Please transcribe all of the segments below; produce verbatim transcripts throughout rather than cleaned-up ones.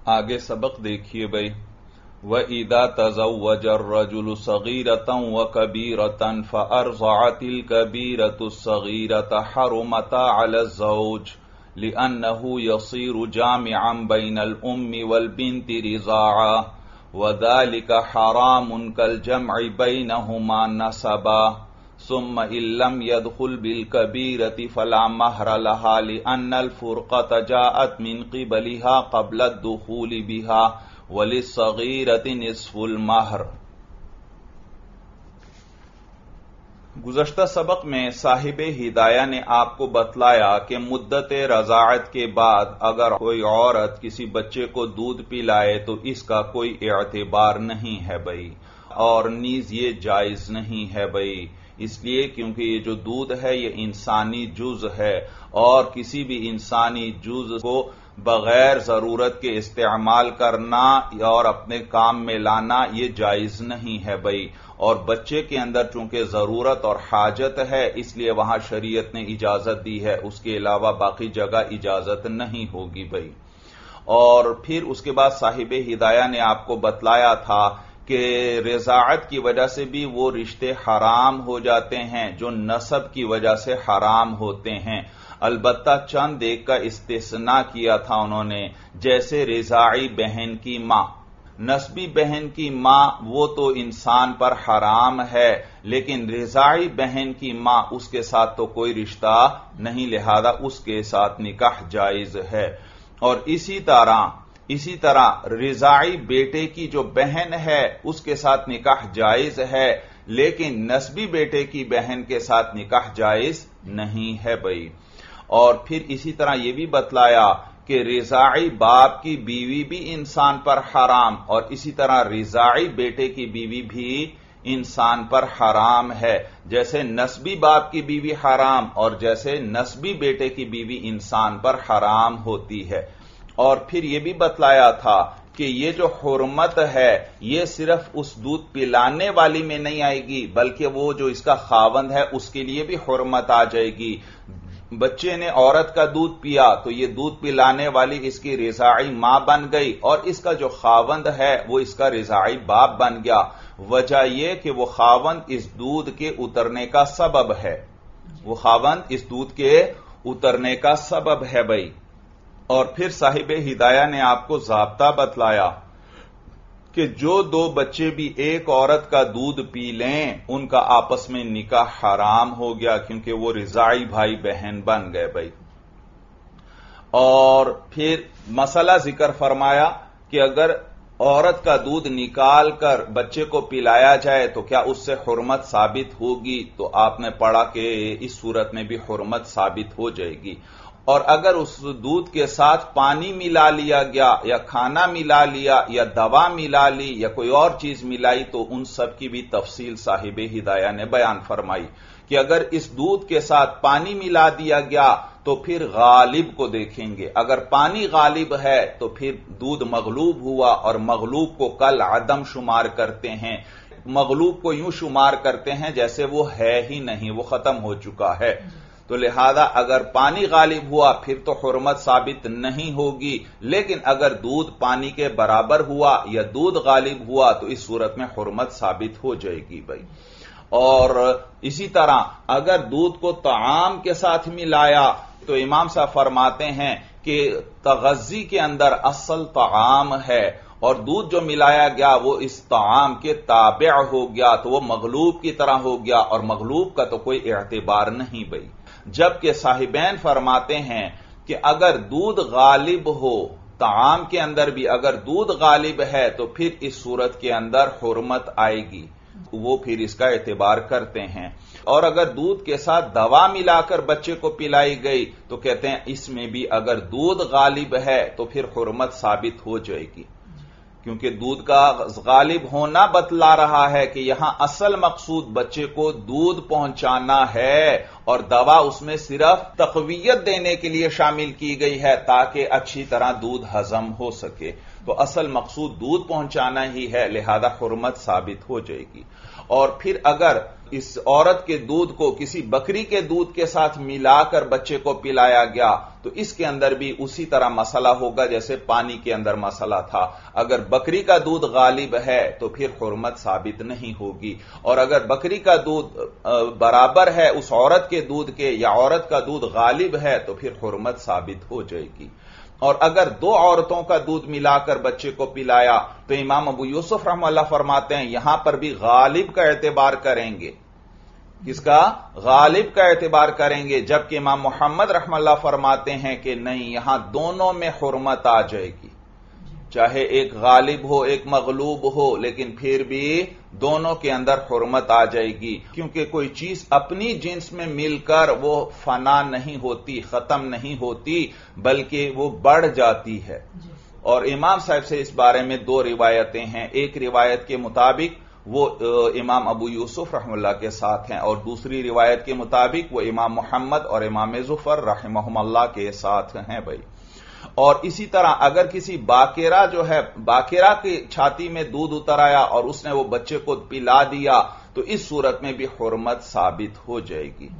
آگے سبق دیکھیے بھائی. وَإِذَا تَزَوَّجَ الرَّجُلُ صَغِيرَةً وَكَبِيرَةً فَأَرْضَعَتِ الْكَبِيرَةُ الصَّغِيرَةَ حَرُمَتَا عَلَى الزَّوْجِ لِأَنَّهُ يَصِيرُ جَامِعًا بَيْنَ الْأُمِّ وَالْبِنْتِ رِضَاعًا وَذَلِكَ حَرَامٌ كَالْجَمْعِ بَيْنَهُمَا نَسَبًا ثم إن لم يدخل بالكبيرة فلا مهر لها لأن الفرقة جاءت من قبلها قبل الدخول بها وللصغيرة نصف المهر. گزشتہ سبق میں صاحب ہدایہ نے آپ کو بتلایا کہ مدت رضاعت کے بعد اگر کوئی عورت کسی بچے کو دودھ پلائے تو اس کا کوئی اعتبار نہیں ہے بھائی، اور نیز یہ جائز نہیں ہے بھائی، اس لیے کیونکہ یہ جو دودھ ہے یہ انسانی جز ہے، اور کسی بھی انسانی جز کو بغیر ضرورت کے استعمال کرنا اور اپنے کام میں لانا یہ جائز نہیں ہے بھائی. اور بچے کے اندر چونکہ ضرورت اور حاجت ہے اس لیے وہاں شریعت نے اجازت دی ہے، اس کے علاوہ باقی جگہ اجازت نہیں ہوگی بھائی. اور پھر اس کے بعد صاحب ہدایہ نے آپ کو بتلایا تھا کہ رضاعت کی وجہ سے بھی وہ رشتے حرام ہو جاتے ہیں جو نسب کی وجہ سے حرام ہوتے ہیں، البتہ چند ایک کا استثناء کیا تھا انہوں نے، جیسے رضاعی بہن کی ماں. نسبی بہن کی ماں وہ تو انسان پر حرام ہے، لیکن رضاعی بہن کی ماں اس کے ساتھ تو کوئی رشتہ نہیں، لہذا اس کے ساتھ نکاح جائز ہے. اور اسی طرح اسی طرح رضاعی بیٹے کی جو بہن ہے اس کے ساتھ نکاح جائز ہے، لیکن نسبی بیٹے کی بہن کے ساتھ نکاح جائز نہیں ہے بھائی. اور پھر اسی طرح یہ بھی بتلایا کہ رضاعی باپ کی بیوی بھی انسان پر حرام، اور اسی طرح رضاعی بیٹے کی بیوی بھی انسان پر حرام ہے، جیسے نسبی باپ کی بیوی حرام اور جیسے نسبی بیٹے کی بیوی انسان پر حرام ہوتی ہے. اور پھر یہ بھی بتلایا تھا کہ یہ جو حرمت ہے یہ صرف اس دودھ پلانے والی میں نہیں آئے گی، بلکہ وہ جو اس کا خاوند ہے اس کے لیے بھی حرمت آ جائے گی. بچے نے عورت کا دودھ پیا تو یہ دودھ پلانے والی اس کی رضاعی ماں بن گئی، اور اس کا جو خاوند ہے وہ اس کا رضاعی باپ بن گیا. وجہ یہ کہ وہ خاوند اس دودھ کے اترنے کا سبب ہے، وہ خاوند اس دودھ کے اترنے کا سبب ہے بھائی. اور پھر صاحب ہدایہ نے آپ کو ضابطہ بتلایا کہ جو دو بچے بھی ایک عورت کا دودھ پی لیں ان کا آپس میں نکاح حرام ہو گیا، کیونکہ وہ رضاعی بھائی بہن بن گئے بھائی. اور پھر مسئلہ ذکر فرمایا کہ اگر عورت کا دودھ نکال کر بچے کو پلایا جائے تو کیا اس سے حرمت ثابت ہوگی؟ تو آپ نے پڑھا کہ اس صورت میں بھی حرمت ثابت ہو جائے گی. اور اگر اس دودھ کے ساتھ پانی ملا لیا گیا یا کھانا ملا لیا یا دوا ملا لی یا کوئی اور چیز ملائی تو ان سب کی بھی تفصیل صاحب ہدایہ نے بیان فرمائی کہ اگر اس دودھ کے ساتھ پانی ملا دیا گیا تو پھر غالب کو دیکھیں گے. اگر پانی غالب ہے تو پھر دودھ مغلوب ہوا، اور مغلوب کو کل عدم شمار کرتے ہیں، مغلوب کو یوں شمار کرتے ہیں جیسے وہ ہے ہی نہیں، وہ ختم ہو چکا ہے. تو لہذا اگر پانی غالب ہوا پھر تو حرمت ثابت نہیں ہوگی، لیکن اگر دودھ پانی کے برابر ہوا یا دودھ غالب ہوا تو اس صورت میں حرمت ثابت ہو جائے گی بھائی. اور اسی طرح اگر دودھ کو طعام کے ساتھ ملایا تو امام صاحب فرماتے ہیں کہ تغذی کے اندر اصل طعام ہے، اور دودھ جو ملایا گیا وہ اس طعام کے تابع ہو گیا تو وہ مغلوب کی طرح ہو گیا، اور مغلوب کا تو کوئی اعتبار نہیں بھائی. جبکہ صاحبین فرماتے ہیں کہ اگر دودھ غالب ہو طعام کے اندر بھی، اگر دودھ غالب ہے تو پھر اس صورت کے اندر حرمت آئے گی، وہ پھر اس کا اعتبار کرتے ہیں. اور اگر دودھ کے ساتھ دوا ملا کر بچے کو پلائی گئی تو کہتے ہیں اس میں بھی اگر دودھ غالب ہے تو پھر حرمت ثابت ہو جائے گی، کیونکہ دودھ کا غالب ہونا بتلا رہا ہے کہ یہاں اصل مقصود بچے کو دودھ پہنچانا ہے، اور دوا اس میں صرف تقویت دینے کے لیے شامل کی گئی ہے تاکہ اچھی طرح دودھ ہضم ہو سکے. تو اصل مقصود دودھ پہنچانا ہی ہے، لہذا حرمت ثابت ہو جائے گی. اور پھر اگر इस औरत के दूध को किसी बकरी के दूध के साथ मिलाकर बच्चे को पिलाया गया तो इसके अंदर भी उसी तरह मसला होगा जैसे पानी के अंदर मसला था। अगर बकरी का दूध गालिब है तो फिर हुर्मत साबित नहीं होगी, और अगर बकरी का दूध बराबर है उस औरत के दूध के या औरत का दूध गालिब है तो फिर हुर्मत साबित हो जाएगी। और अगर दो औरतों का दूध मिलाकर बच्चे को पिलाया तो इमाम अबू यूसुफ रहमतुल्लाह फरमाते हैं यहां पर भी गालिब का एतबार करेंगे। किसका? गालिब का एतबार करेंगे, जबकि इमाम मोहम्मद रहमतुल्लाह फरमाते हैं कि नहीं, यहां दोनों में हुर्मत आ जाएगी, चाहे एक गालिब हो एक मगलूब हो, लेकिन फिर भी दोनों के अंदर हुर्मत आ जाएगी, क्योंकि कोई चीज अपनी जिन्स में मिलकर वो फना नहीं होती, खत्म नहीं होती, बल्कि वो बढ़ जाती है। और इमाम साहब से इस बारे में दो रिवायतें हैं। एक रिवायत के मुताबिक वो इमाम अबू यूसुफ रहमतुल्लाह के साथ हैं, और दूसरी रिवायत के मुताबिक वो इमाम मोहम्मद और इमाम जुफर रहमहुमुल्लाह के साथ हैं भाई। और इसी तरह अगर किसी बाकेरा जो है, बाकेरा की छाती में दूध उतर आया और उसने वो बच्चे को पिला दिया तो इस सूरत में भी हुर्मत साबित हो जाएगी।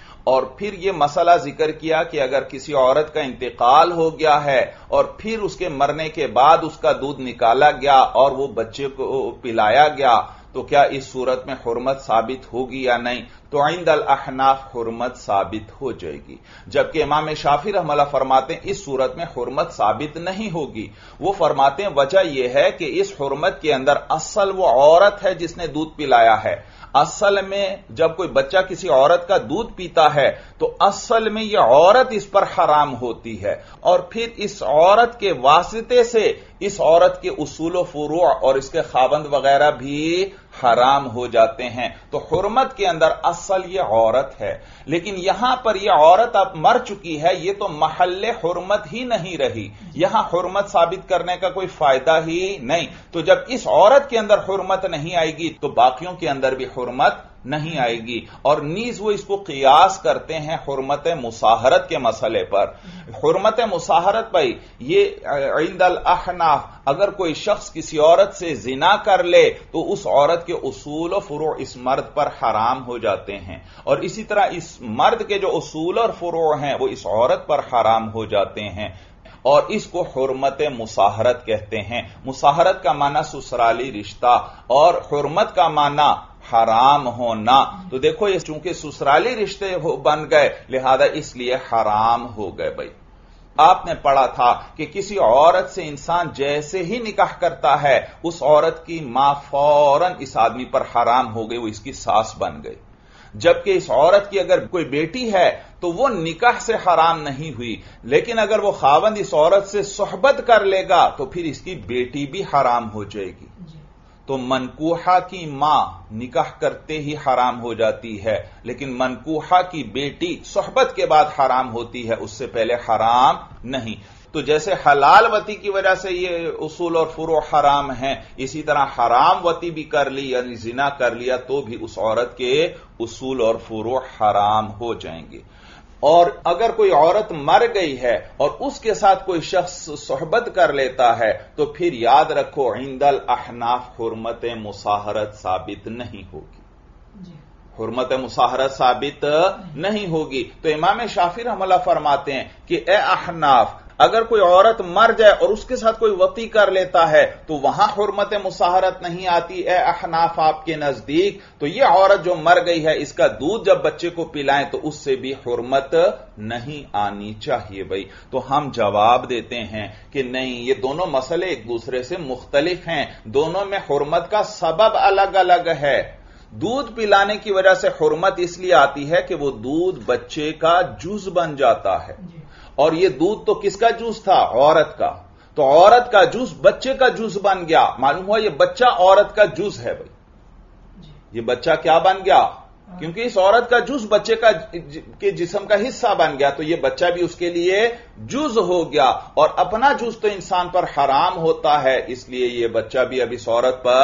और फिर यह मसला जिक्र किया कि अगर किसी औरत का इंतकाल हो गया है और फिर उसके मरने के बाद उसका दूध निकाला गया और वो बच्चे को पिलाया गया तो क्या इस सूरत में हुर्मत साबित होगी या नहीं? तो इंदल अहनाफ हुर्मत साबित हो जाएगी, जबकि इमाम शाफी रहमतुल्लाह फरमाते हैं इस सूरत में हुर्मत साबित नहीं होगी। वो फरमाते हैं वजह यह है कि इस हुर्मत के अंदर असल वो औरत है जिसने दूध पिलाया है। असल में जब कोई बच्चा किसी औरत का दूध पीता है तो असल में यह औरत इस पर हराम होती है, और फिर इस औरत के वास्ते से इस औरत के उसूल फुरू और इसके खावंद वगैरह भी हराम हो जाते हैं। तो हुर्मत के अंदर असल यह औरत है, लेकिन यहां पर यह औरत अब मर चुकी है, यह तो महल्ले हुर्मत ही नहीं रही, यहां हुर्मत साबित करने का कोई फायदा ही नहीं। तो जब इस औरत के अंदर हुर्मत नहीं आएगी तो बाकियों के अंदर भी हुर्मत नहीं आएगी। और नीज वो इसको कियास करते हैं हुर्मत मुसाहरत के मसले पर। हुर्मत मुसाहरत भाई ये इंदल अहनाफ, अगर कोई शख्स किसी औरत से जिना कर ले तो उस औरत के उसूल और फुरू इस मर्द पर हराम हो जाते हैं, और इसी तरह इस मर्द के जो उसूल और फुरू हैं वो इस औरत पर हराम हो जाते हैं, और इसको हुर्मत मुसाहरत कहते हैं। मुसाहरत का माना ससुराली रिश्ता और हुर्मत का माना हराम होना। तो देखो ये चूंकि ससुराली रिश्ते बन गए लिहाजा इसलिए हराम हो गए भाई। आपने पढ़ा था कि किसी औरत से इंसान जैसे ही निकाह करता है उस औरत की मां फौरन इस आदमी पर हराम हो गई, वो इसकी सास बन गई। जबकि इस औरत की अगर कोई बेटी है तो वो निकाह से हराम नहीं हुई, लेकिन अगर वो खावंद इस औरत से सोहबत कर लेगा तो फिर इसकी बेटी भी हराम हो जाएगी। तो मनकूहा की मां निकाह करते ही हराम हो जाती है, लेकिन मनकूहा की बेटी सोहबत के बाद हराम होती है, उससे पहले हराम नहीं। तो जैसे हलाल वती की वजह से ये उसूल और फुरू हराम हैं, इसी तरह हराम वती भी कर ली यानी जिना कर लिया तो भी उस औरत के उसूल और फुरू हराम हो जाएंगे। और अगर कोई औरत मर गई है और उसके साथ कोई शख्स सोहबत कर लेता है तो फिर याद रखो इंदल अहनाफ हुर्मत मुसाहरत साबित नहीं होगी, हुर्मत मुसाहरत साबित नहीं होगी। तो इमाम शाफी रहमतुल्लाह फरमाते हैं कि ए अहनाफ, अगर कोई औरत मर जाए और उसके साथ कोई वती कर लेता है तो वहां हुर्मत मुसाहरत नहीं आती। ए अहनाफ आपके नजदीक तो यह औरत जो मर गई है इसका दूध जब बच्चे को पिलाएं तो उससे भी हुर्मत नहीं आनी चाहिए भाई। तो हम जवाब देते हैं कि नहीं, ये दोनों मसले एक दूसरे से मुख्तलिफ हैं, दोनों में हुर्मत का सबब अलग अलग है। दूध पिलाने की वजह से हुर्मत इसलिए आती है कि वो दूध बच्चे का जूस बन जाता है, और ये दूध तो किसका जूस था? औरत का। तो औरत का जूस बच्चे का जूस बन गया, मालूम हुआ ये बच्चा औरत का जूस है भाई। ये बच्चा क्या बन गया? क्योंकि इस औरत का जूस बच्चे का के जिस्म का हिस्सा बन गया, तो ये बच्चा भी उसके लिए जूस हो गया, और अपना जूस तो इंसान पर हराम होता है, इसलिए ये बच्चा भी अब इस औरत पर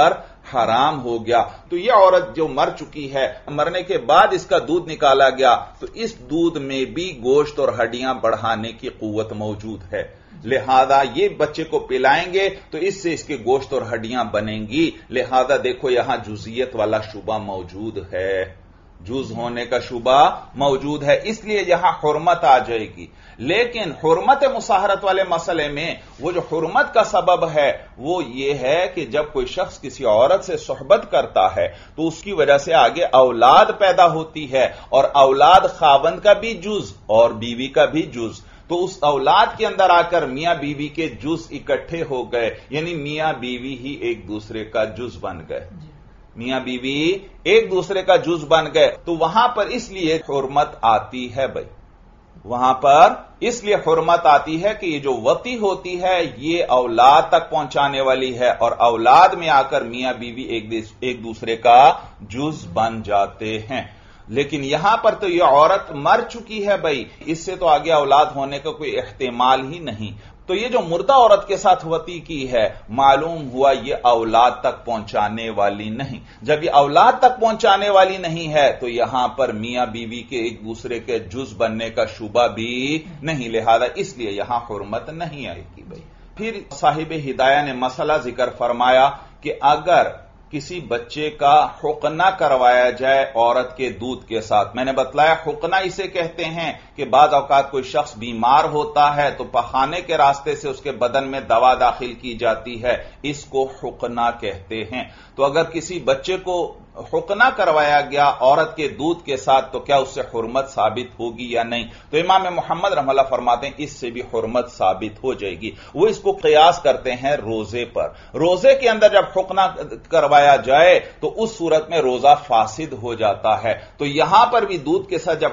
حرام ہو گیا۔ تو یہ عورت جو مر چکی ہے، مرنے کے بعد اس کا دودھ نکالا گیا تو اس دودھ میں بھی گوشت اور ہڈیاں بڑھانے کی قوت موجود ہے، لہذا یہ بچے کو پلائیں گے تو اس سے اس کے گوشت اور ہڈیاں بنیں گی۔ لہذا دیکھو یہاں جزئیت والا شبہ موجود ہے، جز ہونے کا شبہ موجود ہے، اس لیے یہاں حرمت آ جائے گی۔ لیکن حرمت مصاہرت والے مسئلے میں وہ جو حرمت کا سبب ہے وہ یہ ہے کہ جب کوئی شخص کسی عورت سے صحبت کرتا ہے تو اس کی وجہ سے آگے اولاد پیدا ہوتی ہے، اور اولاد خاوند کا بھی جز اور بیوی کا بھی جز، تو اس اولاد کے اندر آ کر میاں بیوی کے جز اکٹھے ہو گئے، یعنی میاں بیوی ہی ایک دوسرے کا جز بن گئے، میاں بیوی ایک دوسرے کا جز بن گئے، تو وہاں پر اس لیے حرمت آتی ہے بھائی، وہاں پر اس لیے حرمت آتی ہے کہ یہ جو وطی ہوتی ہے یہ اولاد تک پہنچانے والی ہے، اور اولاد میں آ کر میاں بیوی ایک دوسرے کا جز بن جاتے ہیں۔ لیکن یہاں پر تو یہ عورت مر چکی ہے بھائی، اس سے تو آگے اولاد ہونے کا کوئی احتمال ہی نہیں، تو یہ جو مردہ عورت کے ساتھ وطی کی ہے معلوم ہوا یہ اولاد تک پہنچانے والی نہیں۔ جب یہ اولاد تک پہنچانے والی نہیں ہے تو یہاں پر میاں بیوی کے ایک دوسرے کے جز بننے کا شبہ بھی نہیں، لہذا اس لیے یہاں حرمت نہیں آئے گی بھائی۔ پھر صاحب ہدایہ نے مسئلہ ذکر فرمایا کہ اگر کسی بچے کا حقنہ کروایا جائے عورت کے دودھ کے ساتھ، میں نے بتلایا حقنہ اسے کہتے ہیں کہ بعض اوقات کوئی شخص بیمار ہوتا ہے تو پخانے کے راستے سے اس کے بدن میں دوا داخل کی جاتی ہے، اس کو حقنہ کہتے ہیں۔ تو اگر کسی بچے کو حقنہ کروایا گیا عورت کے دودھ کے ساتھ تو کیا اس سے حرمت ثابت ہوگی یا نہیں؟ تو امام محمد رحمہ اللہ فرماتے ہیں اس سے بھی حرمت ثابت ہو جائے گی۔ وہ اس کو قیاس کرتے ہیں روزے پر، روزے کے اندر جب حقنہ کروایا جائے تو اس صورت میں روزہ فاسد ہو جاتا ہے، تو یہاں پر بھی دودھ کے ساتھ جب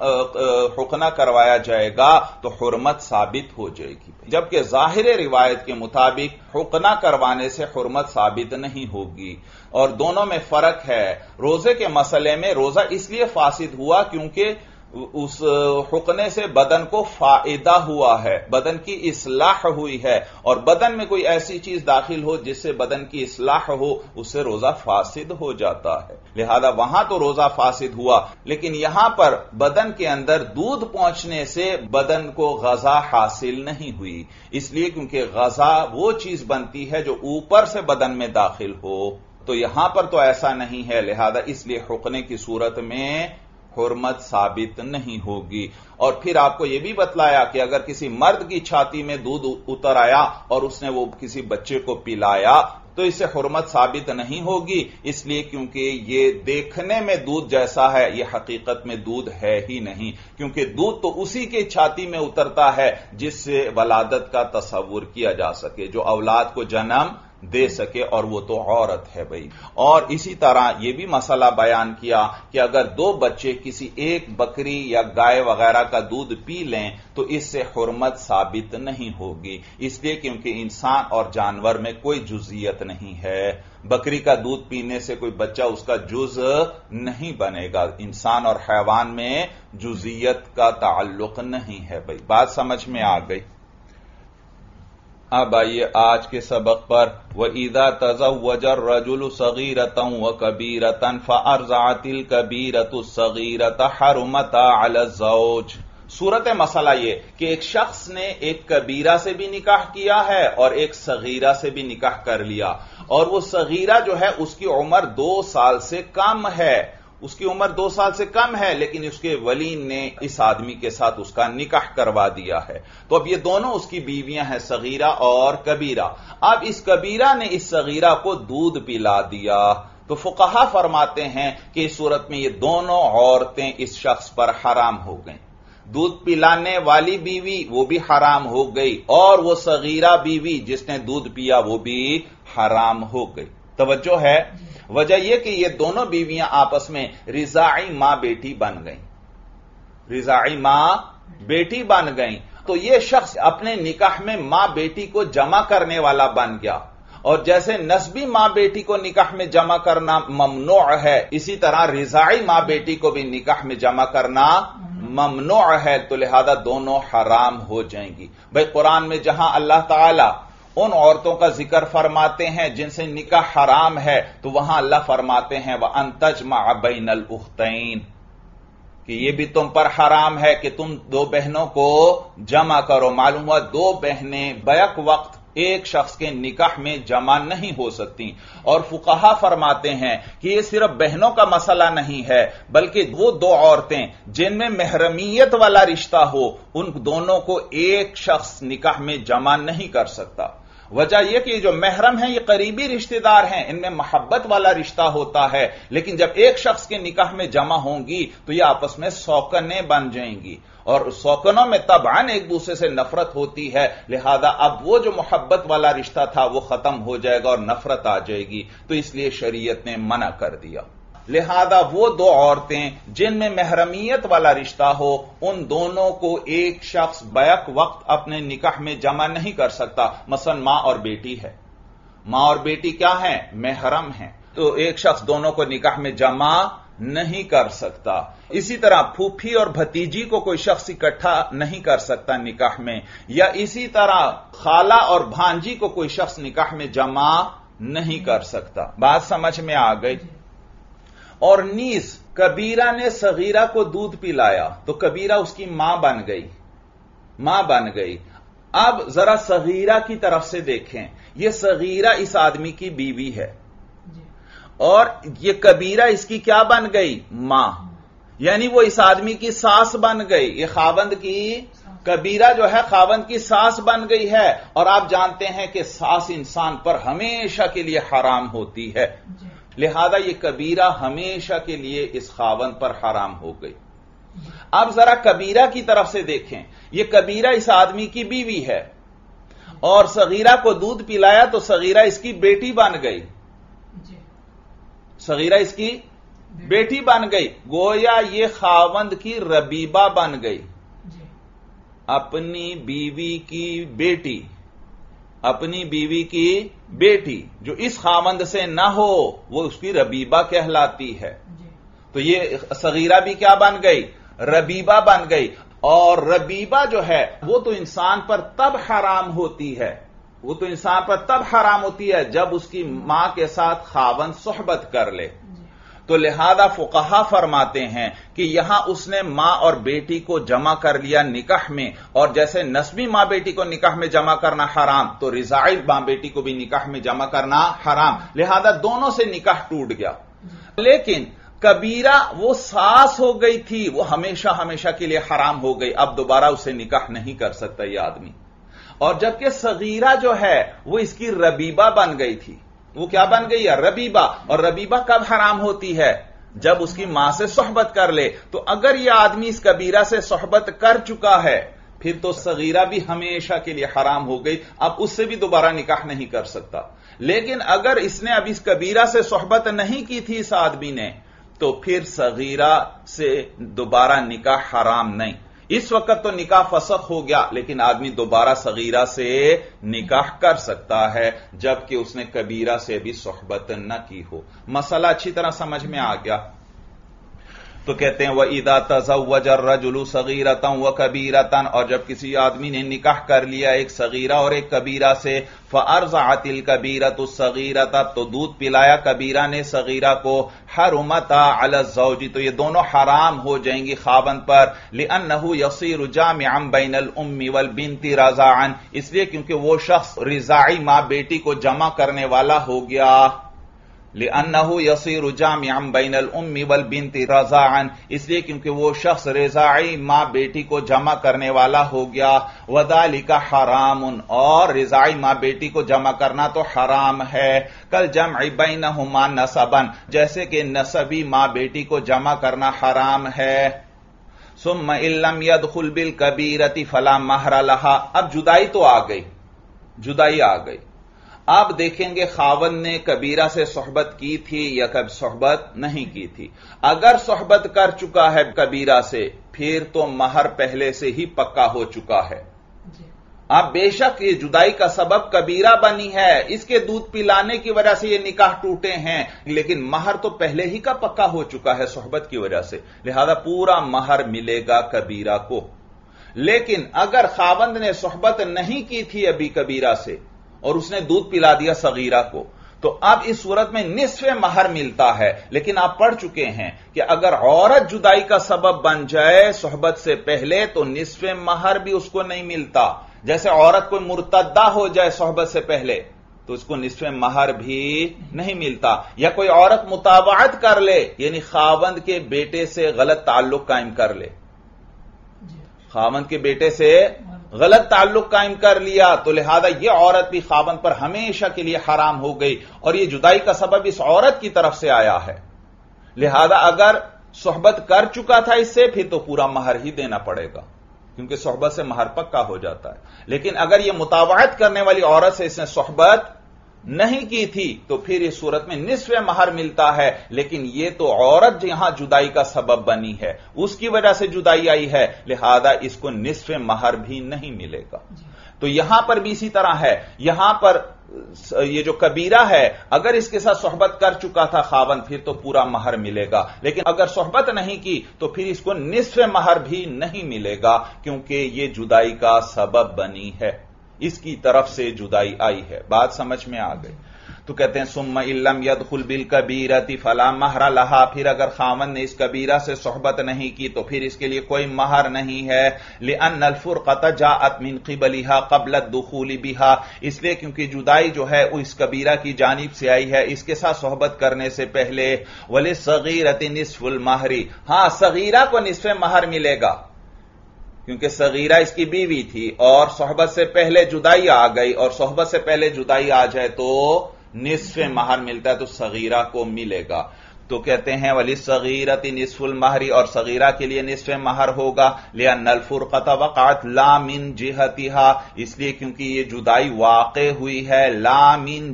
حقنہ کروایا جائے گا تو حرمت ثابت ہو جائے گی، جبکہ ظاہر روایت کے مطابق حقنہ کروانے سے حرمت ثابت نہیں ہوگی، اور دونوں میں فرق ہے۔ روزے کے مسئلے میں روزہ اس لیے فاسد ہوا کیونکہ اس حقنے سے بدن کو فائدہ ہوا ہے، بدن کی اصلاح ہوئی ہے، اور بدن میں کوئی ایسی چیز داخل ہو جس سے بدن کی اصلاح ہو اس سے روزہ فاسد ہو جاتا ہے، لہذا وہاں تو روزہ فاسد ہوا، لیکن یہاں پر بدن کے اندر دودھ پہنچنے سے بدن کو غذا حاصل نہیں ہوئی، اس لیے کیونکہ غذا وہ چیز بنتی ہے جو اوپر سے بدن میں داخل ہو، تو یہاں پر تو ایسا نہیں ہے، لہذا اس لیے حقنے کی صورت میں حرمت ثابت نہیں ہوگی۔ اور پھر آپ کو یہ بھی بتلایا کہ اگر کسی مرد کی چھاتی میں دودھ اتر آیا اور اس نے وہ کسی بچے کو پلایا تو اس سے حرمت ثابت نہیں ہوگی، اس لیے کیونکہ یہ دیکھنے میں دودھ جیسا ہے، یہ حقیقت میں دودھ ہے ہی نہیں، کیونکہ دودھ تو اسی کے چھاتی میں اترتا ہے جس سے ولادت کا تصور کیا جا سکے، جو اولاد کو جنم دے سکے، اور وہ تو عورت ہے بھائی۔ اور اسی طرح یہ بھی مسئلہ بیان کیا کہ اگر دو بچے کسی ایک بکری یا گائے وغیرہ کا دودھ پی لیں تو اس سے حرمت ثابت نہیں ہوگی، اس لیے کیونکہ انسان اور جانور میں کوئی جزئیت نہیں ہے، بکری کا دودھ پینے سے کوئی بچہ اس کا جز نہیں بنے گا، انسان اور حیوان میں جزئیت کا تعلق نہیں ہے بھائی، بات سمجھ میں آ گئی۔ اب آئیے آج کے سبق پر، وَإِذَا تَزَوَّجَ الرَّجُلُ صَغِيرَةً وَكَبِيرَةً فَأَرْضَعَتِ الْكَبِيرَةُ الصَّغِيرَةَ حَرُمَتَا عَلَى الزَّوْجِ۔ صورت مسئلہ یہ کہ ایک شخص نے ایک کبیرہ سے بھی نکاح کیا ہے اور ایک صغیرہ سے بھی نکاح کر لیا، اور وہ صغیرہ جو ہے اس کی عمر دو سال سے کم ہے، اس کی عمر دو سال سے کم ہے، لیکن اس کے ولی نے اس آدمی کے ساتھ اس کا نکاح کروا دیا ہے، تو اب یہ دونوں اس کی بیویاں ہیں، صغیرہ اور کبیرہ۔ اب اس کبیرہ نے اس صغیرہ کو دودھ پلا دیا، تو فقہا فرماتے ہیں کہ اس صورت میں یہ دونوں عورتیں اس شخص پر حرام ہو گئیں، دودھ پلانے والی بیوی وہ بھی حرام ہو گئی، اور وہ صغیرہ بیوی جس نے دودھ پیا وہ بھی حرام ہو گئی۔ توجہ ہے، وجہ یہ کہ یہ دونوں بیویاں آپس میں رضاعی ماں بیٹی بن گئیں، رضاعی ماں بیٹی بن گئیں، تو یہ شخص اپنے نکاح میں ماں بیٹی کو جمع کرنے والا بن گیا، اور جیسے نسبی ماں بیٹی کو نکاح میں جمع کرنا ممنوع ہے، اسی طرح رضاعی ماں بیٹی کو بھی نکاح میں جمع کرنا ممنوع ہے، تو لہذا دونوں حرام ہو جائیں گی۔ بھئی قرآن میں جہاں اللہ تعالی ان عورتوں کا ذکر فرماتے ہیں جن سے نکاح حرام ہے تو وہاں اللہ فرماتے ہیں وَأَن تَجْمَعَ بَيْنَ الْأُخْتَيْنِ کہ یہ بھی تم پر حرام ہے کہ تم دو بہنوں کو جمع کرو. معلوم ہوا دو بہنیں بیک وقت ایک شخص کے نکاح میں جمع نہیں ہو سکتی. اور فقہا فرماتے ہیں کہ یہ صرف بہنوں کا مسئلہ نہیں ہے بلکہ وہ دو عورتیں جن میں محرمیت والا رشتہ ہو ان دونوں کو ایک شخص نکاح میں جمع نہیں کر سکتا. وجہ یہ کہ جو محرم ہیں یہ قریبی رشتہ دار ہیں, ان میں محبت والا رشتہ ہوتا ہے, لیکن جب ایک شخص کے نکاح میں جمع ہوں گی تو یہ آپس میں سوکنیں بن جائیں گی اور سوکنوں میں طبعاً ایک دوسرے سے نفرت ہوتی ہے. لہذا اب وہ جو محبت والا رشتہ تھا وہ ختم ہو جائے گا اور نفرت آ جائے گی, تو اس لیے شریعت نے منع کر دیا. لہذا وہ دو عورتیں جن میں محرمیت والا رشتہ ہو ان دونوں کو ایک شخص بیک وقت اپنے نکاح میں جمع نہیں کر سکتا. مثلا ماں اور بیٹی ہے, ماں اور بیٹی کیا ہیں؟ محرم ہیں, تو ایک شخص دونوں کو نکاح میں جمع نہیں کر سکتا. اسی طرح پھوپھی اور بھتیجی کو کوئی شخص اکٹھا نہیں کر سکتا نکاح میں, یا اسی طرح خالہ اور بھانجی کو کوئی شخص نکاح میں جمع نہیں کر سکتا. بات سمجھ میں آ گئی؟ اور نیز کبیرہ نے صغیرہ کو دودھ پلایا تو کبیرہ اس کی ماں بن گئی, ماں بن گئی. اب ذرا صغیرہ کی طرف سے دیکھیں, یہ صغیرہ اس آدمی کی بیوی ہے اور یہ کبیرہ اس کی کیا بن گئی؟ ماں. یعنی وہ اس آدمی کی ساس بن گئی. یہ خاوند کی, کبیرہ جو ہے خاوند کی ساس بن گئی ہے, اور آپ جانتے ہیں کہ ساس انسان پر ہمیشہ کے لیے حرام ہوتی ہے. لہذا یہ کبیرہ ہمیشہ کے لیے اس خاوند پر حرام ہو گئی. اب ذرا کبیرہ کی طرف سے دیکھیں, یہ کبیرہ اس آدمی کی بیوی ہے اور صغیرہ کو دودھ پلایا تو صغیرہ اس کی بیٹی بن گئی, صغیرہ اس کی بیٹی بن گئی. گویا یہ خاوند کی ربیبہ بن گئی, اپنی بیوی کی بیٹی, اپنی بیوی کی بیٹی جو اس خاوند سے نہ ہو وہ اس کی ربیبہ کہلاتی ہے. تو یہ صغیرہ بھی کیا بن گئی؟ ربیبہ بن گئی. اور ربیبہ جو ہے وہ تو انسان پر تب حرام ہوتی ہے, وہ تو انسان پر تب حرام ہوتی ہے جب اس کی ماں کے ساتھ خاوند صحبت کر لے. تو لہذا فقہا فرماتے ہیں کہ یہاں اس نے ماں اور بیٹی کو جمع کر لیا نکاح میں, اور جیسے نسبی ماں بیٹی کو نکاح میں جمع کرنا حرام تو رضاعی ماں بیٹی کو بھی نکاح میں جمع کرنا حرام. لہذا دونوں سے نکاح ٹوٹ گیا. لیکن کبیرہ وہ ساس ہو گئی تھی, وہ ہمیشہ ہمیشہ کے لیے حرام ہو گئی, اب دوبارہ اسے نکاح نہیں کر سکتا یہ آدمی. اور جبکہ صغیرہ جو ہے وہ اس کی ربیبہ بن گئی تھی, وہ کیا بن گئی ہے؟ ربیبہ. اور ربیبہ کب حرام ہوتی ہے؟ جب اس کی ماں سے صحبت کر لے. تو اگر یہ آدمی اس کبیرہ سے صحبت کر چکا ہے پھر تو صغیرہ بھی ہمیشہ کے لیے حرام ہو گئی, اب اس سے بھی دوبارہ نکاح نہیں کر سکتا. لیکن اگر اس نے اب اس کبیرہ سے صحبت نہیں کی تھی اس آدمی نے تو پھر صغیرہ سے دوبارہ نکاح حرام نہیں. اس وقت تو نکاح فسخ ہو گیا, لیکن آدمی دوبارہ صغیرہ سے نکاح کر سکتا ہے جبکہ اس نے کبیرہ سے بھی صحبت نہ کی ہو. مسئلہ اچھی طرح سمجھ میں آ گیا؟ تو کہتے ہیں وَإِذَا تَزَوَّجَ الرَّجُلُ صَغِيرَةً وَكَبِيرَةً, اور جب کسی آدمی نے نکاح کر لیا ایک صغیرہ اور ایک کبیرہ سے, فَأَرْضَعَتِ الْكَبِيرَةُ الصَّغِيرَةَ, تو دودھ پلایا کبیرہ نے صغیرہ کو, حَرُمَتَا عَلَى الزَّوْجِ, تو یہ دونوں حرام ہو جائیں گی خاوند پر, لِأَنَّهُ يَصِيرُ جَامِعًا بَيْنَ الْأُمِّ وَالْبِنْتِ رَضَاعًا, اس لیے کیونکہ وہ شخص رضاعی ماں بیٹی کو جمع کرنے والا ہو گیا. لِأَنَّهُ يَصِيرُ جَامِعًا بَيْنَ الْأُمِّ وَالْبِنْتِ رَضَاعًا, اس لیے کیونکہ وہ شخص رضاعی ماں بیٹی کو جمع کرنے والا ہو گیا. وَذَلِكَ حَرَامٌ, اور رضاعی ماں بیٹی کو جمع کرنا تو حرام ہے. كَالْجَمْعِ بَيْنَهُمَا نَسَبًا, جیسے کہ نسبی ماں بیٹی کو جمع کرنا حرام ہے. ثُمَّ إِن لَّمْ يَدْخُلْ بِالْكَبِيرَةِ فَلَا مَهْرَ لَهَا, اب جدائی تو آ گئی, جدائی آ گئی. آپ دیکھیں گے خاوند نے کبیرہ سے صحبت کی تھی یا کب صحبت نہیں کی تھی. اگر صحبت کر چکا ہے کبیرہ سے پھر تو مہر پہلے سے ہی پکا ہو چکا ہے. اب بے شک یہ جدائی کا سبب کبیرہ بنی ہے, اس کے دودھ پلانے کی وجہ سے یہ نکاح ٹوٹے ہیں, لیکن مہر تو پہلے ہی کا پکا ہو چکا ہے صحبت کی وجہ سے, لہذا پورا مہر ملے گا کبیرہ کو. لیکن اگر خاوند نے صحبت نہیں کی تھی ابھی کبیرہ سے اور اس نے دودھ پلا دیا صغیرہ کو، تو اب اس صورت میں نصف مہر ملتا ہے۔ لیکن آپ پڑھ چکے ہیں کہ اگر عورت جدائی کا سبب بن جائے صحبت سے پہلے تو نصف مہر بھی اس کو نہیں ملتا۔ جیسے عورت کوئی مرتدہ ہو جائے صحبت سے پہلے تو اس کو نصف مہر بھی نہیں ملتا، یا کوئی عورت متابعت کر لے یعنی خاوند کے بیٹے سے غلط تعلق قائم کر لے، خاوند کے بیٹے سے غلط تعلق قائم کر لیا تو لہذا یہ عورت بھی خاوند پر ہمیشہ کے لیے حرام ہو گئی، اور یہ جدائی کا سبب اس عورت کی طرف سے آیا ہے۔ لہذا اگر صحبت کر چکا تھا اس سے پھر تو پورا مہر ہی دینا پڑے گا، کیونکہ صحبت سے مہر پکا ہو جاتا ہے۔ لیکن اگر یہ مطاوعت کرنے والی عورت سے اس نے صحبت نہیں کی تھی تو پھر اس صورت میں نصف مہر ملتا ہے، لیکن یہ تو عورت یہاں جدائی کا سبب بنی ہے، اس کی وجہ سے جدائی آئی ہے، لہذا اس کو نصف مہر بھی نہیں ملے گا۔ تو یہاں پر بھی اسی طرح ہے، یہاں پر یہ جو کبیرہ ہے اگر اس کے ساتھ صحبت کر چکا تھا خاوند پھر تو پورا مہر ملے گا، لیکن اگر صحبت نہیں کی تو پھر اس کو نصف مہر بھی نہیں ملے گا، کیونکہ یہ جدائی کا سبب بنی ہے، اس کی طرف سے جدائی آئی ہے۔ بات سمجھ میں آ گئی؟ تو کہتے ہیں ثم ان لم يدخل بالکبیرۃ فلا مہر لها، پھر اگر خاوند نے اس کبیرہ سے صحبت نہیں کی تو پھر اس کے لیے کوئی مہر نہیں ہے، لان الفرقۃ جاءت من قبلها قبل الدخول بها، اس لیے کیونکہ جدائی جو ہے وہ اس کبیرہ کی جانب سے آئی ہے اس کے ساتھ صحبت کرنے سے پہلے۔ وللصغیرۃ نصف المہر، ہاں صغیرہ کو نصف مہر ملے گا کیونکہ صغیرہ اس کی بیوی تھی اور صحبت سے پہلے جدائی آ گئی، اور صحبت سے پہلے جدائی آ جائے تو نصف مہر ملتا ہے تو صغیرہ کو ملے گا۔ تو کہتے ہیں وللصغیرۃ نصف المہر، اور صغیرہ کے لیے نصف مہر ہوگا، لأن الفرقۃ وقعت لا من جہتها، اس لیے کیونکہ یہ جدائی واقع ہوئی ہے لا من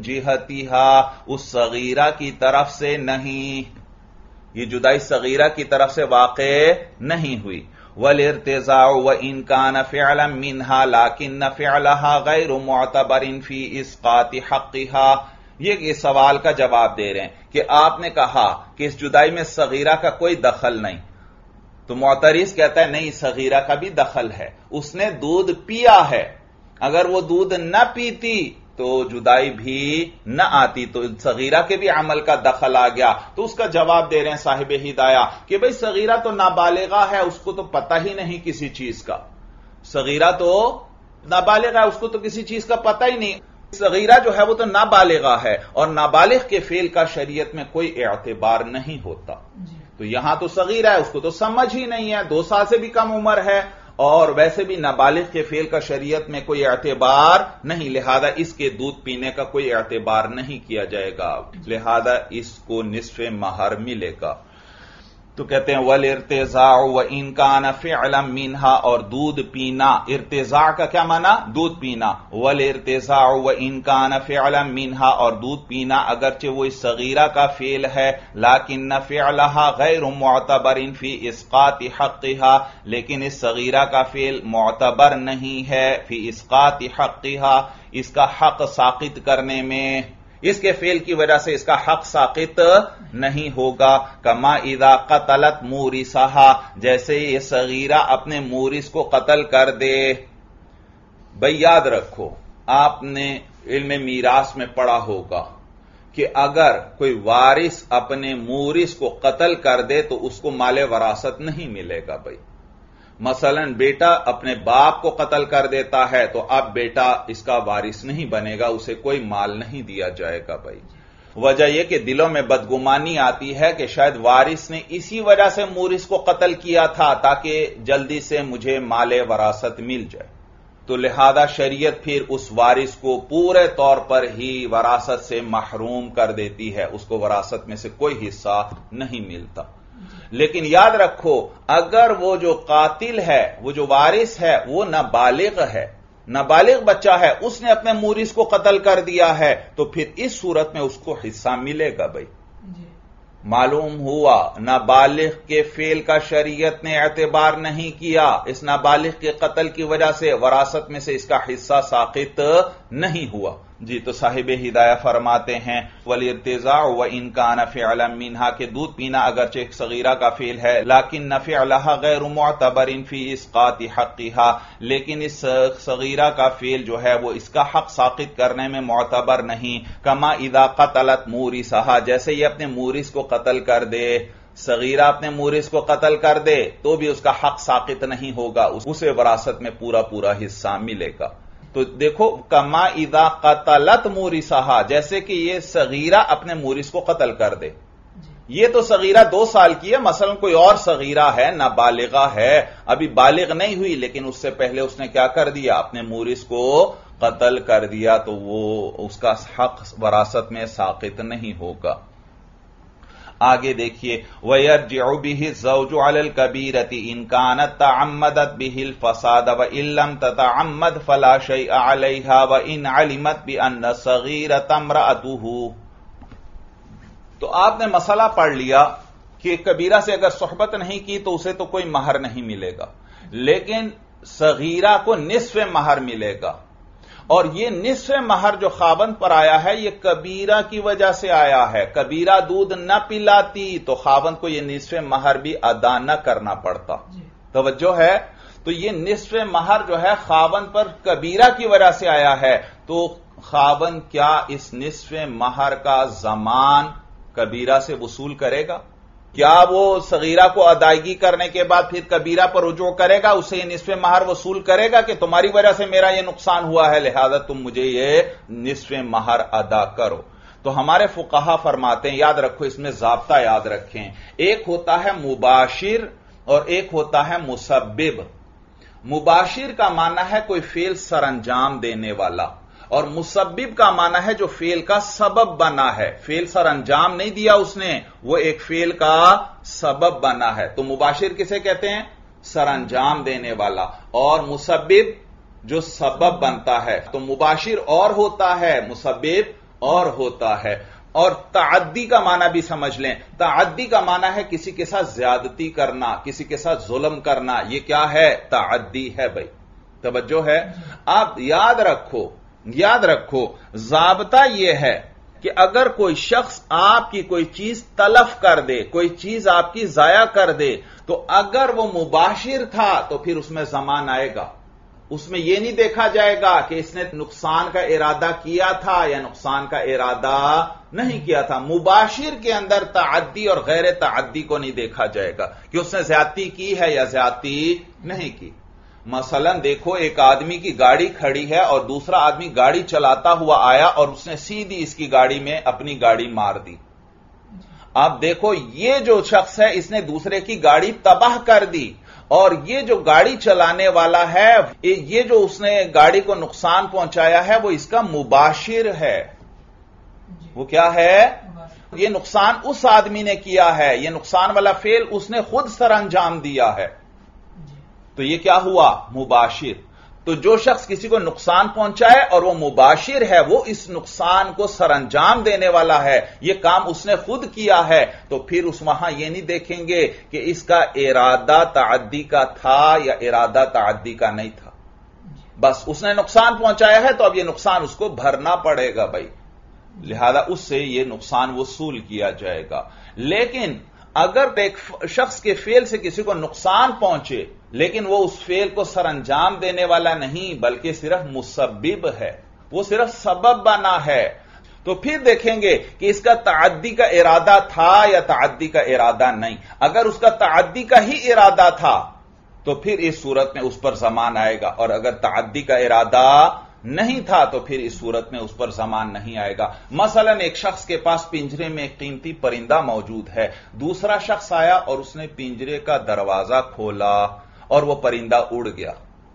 جہتها، اس صغیرہ کی طرف سے نہیں، یہ جدائی صغیرہ کی طرف سے واقع نہیں ہوئی۔ والارتزاع وان كان فعلا منها لكن فعلها غير معتبر في اسقاط حقها، یہ سوال کا جواب دے رہے ہیں کہ آپ نے کہا کہ اس جدائی میں صغیرہ کا کوئی دخل نہیں، تو معترض کہتا ہے نہیں صغیرہ کا بھی دخل ہے، اس نے دودھ پیا ہے، اگر وہ دودھ نہ پیتی تو جدائی بھی نہ آتی، تو صغیرہ کے بھی عمل کا دخل آ گیا۔ تو اس کا جواب دے رہے ہیں صاحب ہدایہ کہ بھئی صغیرہ تو نابالغہ ہے، اس کو تو پتہ ہی نہیں کسی چیز کا، صغیرہ تو نابالغہ ہے، اس کو تو کسی چیز کا پتہ ہی نہیں، صغیرہ جو ہے وہ تو نابالغہ ہے، اور نابالغ کے فعل کا شریعت میں کوئی اعتبار نہیں ہوتا۔ تو یہاں تو صغیرہ ہے، اس کو تو سمجھ ہی نہیں ہے، دو سال سے بھی کم عمر ہے، اور ویسے بھی نابالغ کے فعل کا شریعت میں کوئی اعتبار نہیں، لہذا اس کے دودھ پینے کا کوئی اعتبار نہیں کیا جائے گا، لہذا اس کو نصف مہر ملے گا۔ تو کہتے ہیں والارتزاع وان كان فعلا منها، اور دودھ پینا، ارتزاع کا کیا معنی؟ دودھ پینا، والارتزاع وان كان فعلا منها، اور دودھ پینا اگرچہ وہ اس صغیرہ کا فعل ہے، لیکن فعلها غیر معتبر فی اسقاط حقها، لیکن اس صغیرہ کا فعل معتبر نہیں ہے فی اسقاط حقها، اس کا حق ساقط کرنے میں، اس کے فعل کی وجہ سے اس کا حق ساقط نہیں ہوگا۔ کما اذا قتلت مورثها، جیسے یہ صغیرہ اپنے مورث کو قتل کر دے۔ بھئی یاد رکھو آپ نے علم میراث میں پڑھا ہوگا کہ اگر کوئی وارث اپنے مورث کو قتل کر دے تو اس کو مال وراثت نہیں ملے گا۔ بھئی مثلا بیٹا اپنے باپ کو قتل کر دیتا ہے تو اب بیٹا اس کا وارث نہیں بنے گا، اسے کوئی مال نہیں دیا جائے گا۔ بھائی وجہ یہ کہ دلوں میں بدگمانی آتی ہے کہ شاید وارث نے اسی وجہ سے مورث کو قتل کیا تھا تاکہ جلدی سے مجھے مال وراثت مل جائے، تو لہذا شریعت پھر اس وارث کو پورے طور پر ہی وراثت سے محروم کر دیتی ہے، اس کو وراثت میں سے کوئی حصہ نہیں ملتا۔ لیکن یاد رکھو اگر وہ جو قاتل ہے، وہ جو وارث ہے، وہ نابالغ ہے، نابالغ بچہ ہے، اس نے اپنے مورث کو قتل کر دیا ہے تو پھر اس صورت میں اس کو حصہ ملے گا۔ بھائی معلوم ہوا نابالغ کے فعل کا شریعت نے اعتبار نہیں کیا، اس نابالغ کے قتل کی وجہ سے وراثت میں سے اس کا حصہ ساقط نہیں ہوا، جی تو صاحب ہدایہ فرماتے ہیں وَالْإِرْتِزَاعُ وَإِنْ كَانَ فِعْلًا مِنْهَا کہ دودھ پینا اگرچہ ایک صغیرہ کا فعل ہے لیکن فعلها غیر معتبر فی اسقاط حقها لیکن اس صغیرہ کا فعل جو ہے وہ اس کا حق ساقط کرنے میں معتبر نہیں کما اذا قتلت مورثها جیسے یہ اپنے مورث کو قتل کر دے صغیرہ اپنے مورث کو قتل کر دے تو بھی اس کا حق ساقط نہیں ہوگا اسے وراثت میں پورا پورا حصہ ملے گا تو دیکھو کما اذا قتلت مورثها جیسے کہ یہ صغیرہ اپنے مورث کو قتل کر دے یہ تو صغیرہ دو سال کی ہے مثلا کوئی اور صغیرہ ہے نابالغہ ہے ابھی بالغ نہیں ہوئی لیکن اس سے پہلے اس نے کیا کر دیا اپنے مورث کو قتل کر دیا تو وہ اس کا حق وراثت میں ساقط نہیں ہوگا آگے دیکھیے وَيَرْجِعُ بِهِ الزَّوْجُ عَلَى الْكَبِيرَةِ إِنْ كَانَتْ تَعَمَّدَتْ بِهِ الْفَسَادَ وَإِنْ لَمْ تَتَعَمَّدْ فَلَا شَيْءَ عَلَيْهَا وَإِنْ عَلِمَتْ بِأَنَّ الصَّغِيرَةَ امْرَأَتُهُ تو آپ نے مسئلہ پڑھ لیا کہ کبیرہ سے اگر صحبت نہیں کی تو اسے تو کوئی مہر نہیں ملے گا لیکن صغیرہ کو نصف مہر ملے گا اور یہ نصف مہر جو خاوند پر آیا ہے یہ کبیرہ کی وجہ سے آیا ہے کبیرہ دودھ نہ پلاتی تو خاوند کو یہ نصف مہر بھی ادا نہ کرنا پڑتا توجہ ہے تو یہ نصف مہر جو ہے خاوند پر کبیرہ کی وجہ سے آیا ہے تو خاوند کیا اس نصف مہر کا ضمان کبیرہ سے وصول کرے گا کیا وہ صغیرہ کو ادائیگی کرنے کے بعد پھر کبیرہ پر رجوع کرے گا اسے یہ نصف مہر وصول کرے گا کہ تمہاری وجہ سے میرا یہ نقصان ہوا ہے لہذا تم مجھے یہ نصف مہر ادا کرو تو ہمارے فقہا فرماتے ہیں یاد رکھو اس میں ضابطہ یاد رکھیں ایک ہوتا ہے مباشر اور ایک ہوتا ہے مسبب مباشر کا معنی ہے کوئی فعل سر انجام دینے والا اور مسبب کا معنی ہے جو فعل کا سبب بنا ہے فعل سر انجام نہیں دیا اس نے وہ ایک فعل کا سبب بنا ہے تو مباشر کسے کہتے ہیں سر انجام دینے والا اور مسبب جو سبب بنتا ہے تو مباشر اور ہوتا ہے مسبب اور ہوتا ہے اور تعدی کا معنی بھی سمجھ لیں تعدی کا معنی ہے کسی کے ساتھ زیادتی کرنا کسی کے ساتھ ظلم کرنا یہ کیا ہے تعدی ہے بھائی توجہ ہے آپ یاد رکھو یاد رکھو ضابطہ یہ ہے کہ اگر کوئی شخص آپ کی کوئی چیز تلف کر دے کوئی چیز آپ کی ضائع کر دے تو اگر وہ مباشر تھا تو پھر اس میں ضمان آئے گا اس میں یہ نہیں دیکھا جائے گا کہ اس نے نقصان کا ارادہ کیا تھا یا نقصان کا ارادہ نہیں کیا تھا مباشر کے اندر تعدی اور غیر تعدی کو نہیں دیکھا جائے گا کہ اس نے زیادتی کی ہے یا زیادتی نہیں کی مثلا دیکھو ایک آدمی کی گاڑی کھڑی ہے اور دوسرا آدمی گاڑی چلاتا ہوا آیا اور اس نے سیدھی اس کی گاڑی میں اپنی گاڑی مار دی اب دیکھو یہ جو شخص ہے اس نے دوسرے کی گاڑی تباہ کر دی اور یہ جو گاڑی چلانے والا ہے یہ جو اس نے گاڑی کو نقصان پہنچایا ہے وہ اس کا مباشر ہے وہ کیا ہے یہ نقصان اس آدمی نے کیا ہے یہ نقصان والا فعل اس نے خود سر انجام دیا ہے تو یہ کیا ہوا مباشر تو جو شخص کسی کو نقصان پہنچائے اور وہ مباشر ہے وہ اس نقصان کو سر انجام دینے والا ہے یہ کام اس نے خود کیا ہے تو پھر اس وہاں یہ نہیں دیکھیں گے کہ اس کا ارادہ تعدی کا تھا یا ارادہ تعدی کا نہیں تھا بس اس نے نقصان پہنچایا ہے تو اب یہ نقصان اس کو بھرنا پڑے گا بھائی لہذا اس سے یہ نقصان وصول کیا جائے گا لیکن اگر ایک شخص کے فعل سے کسی کو نقصان پہنچے لیکن وہ اس فعل کو سر انجام دینے والا نہیں بلکہ صرف مسبب ہے وہ صرف سبب بنا ہے تو پھر دیکھیں گے کہ اس کا تعدی کا ارادہ تھا یا تعدی کا ارادہ نہیں اگر اس کا تعدی کا ہی ارادہ تھا تو پھر اس صورت میں اس پر ضمان آئے گا اور اگر تعدی کا ارادہ نہیں تھا تو پھر اس صورت میں اس پر ضمان نہیں آئے گا مثلا ایک شخص کے پاس پنجرے میں ایک قیمتی پرندہ موجود ہے دوسرا شخص آیا اور اس نے پنجرے کا دروازہ کھولا اور وہ پرندہ اڑ گیا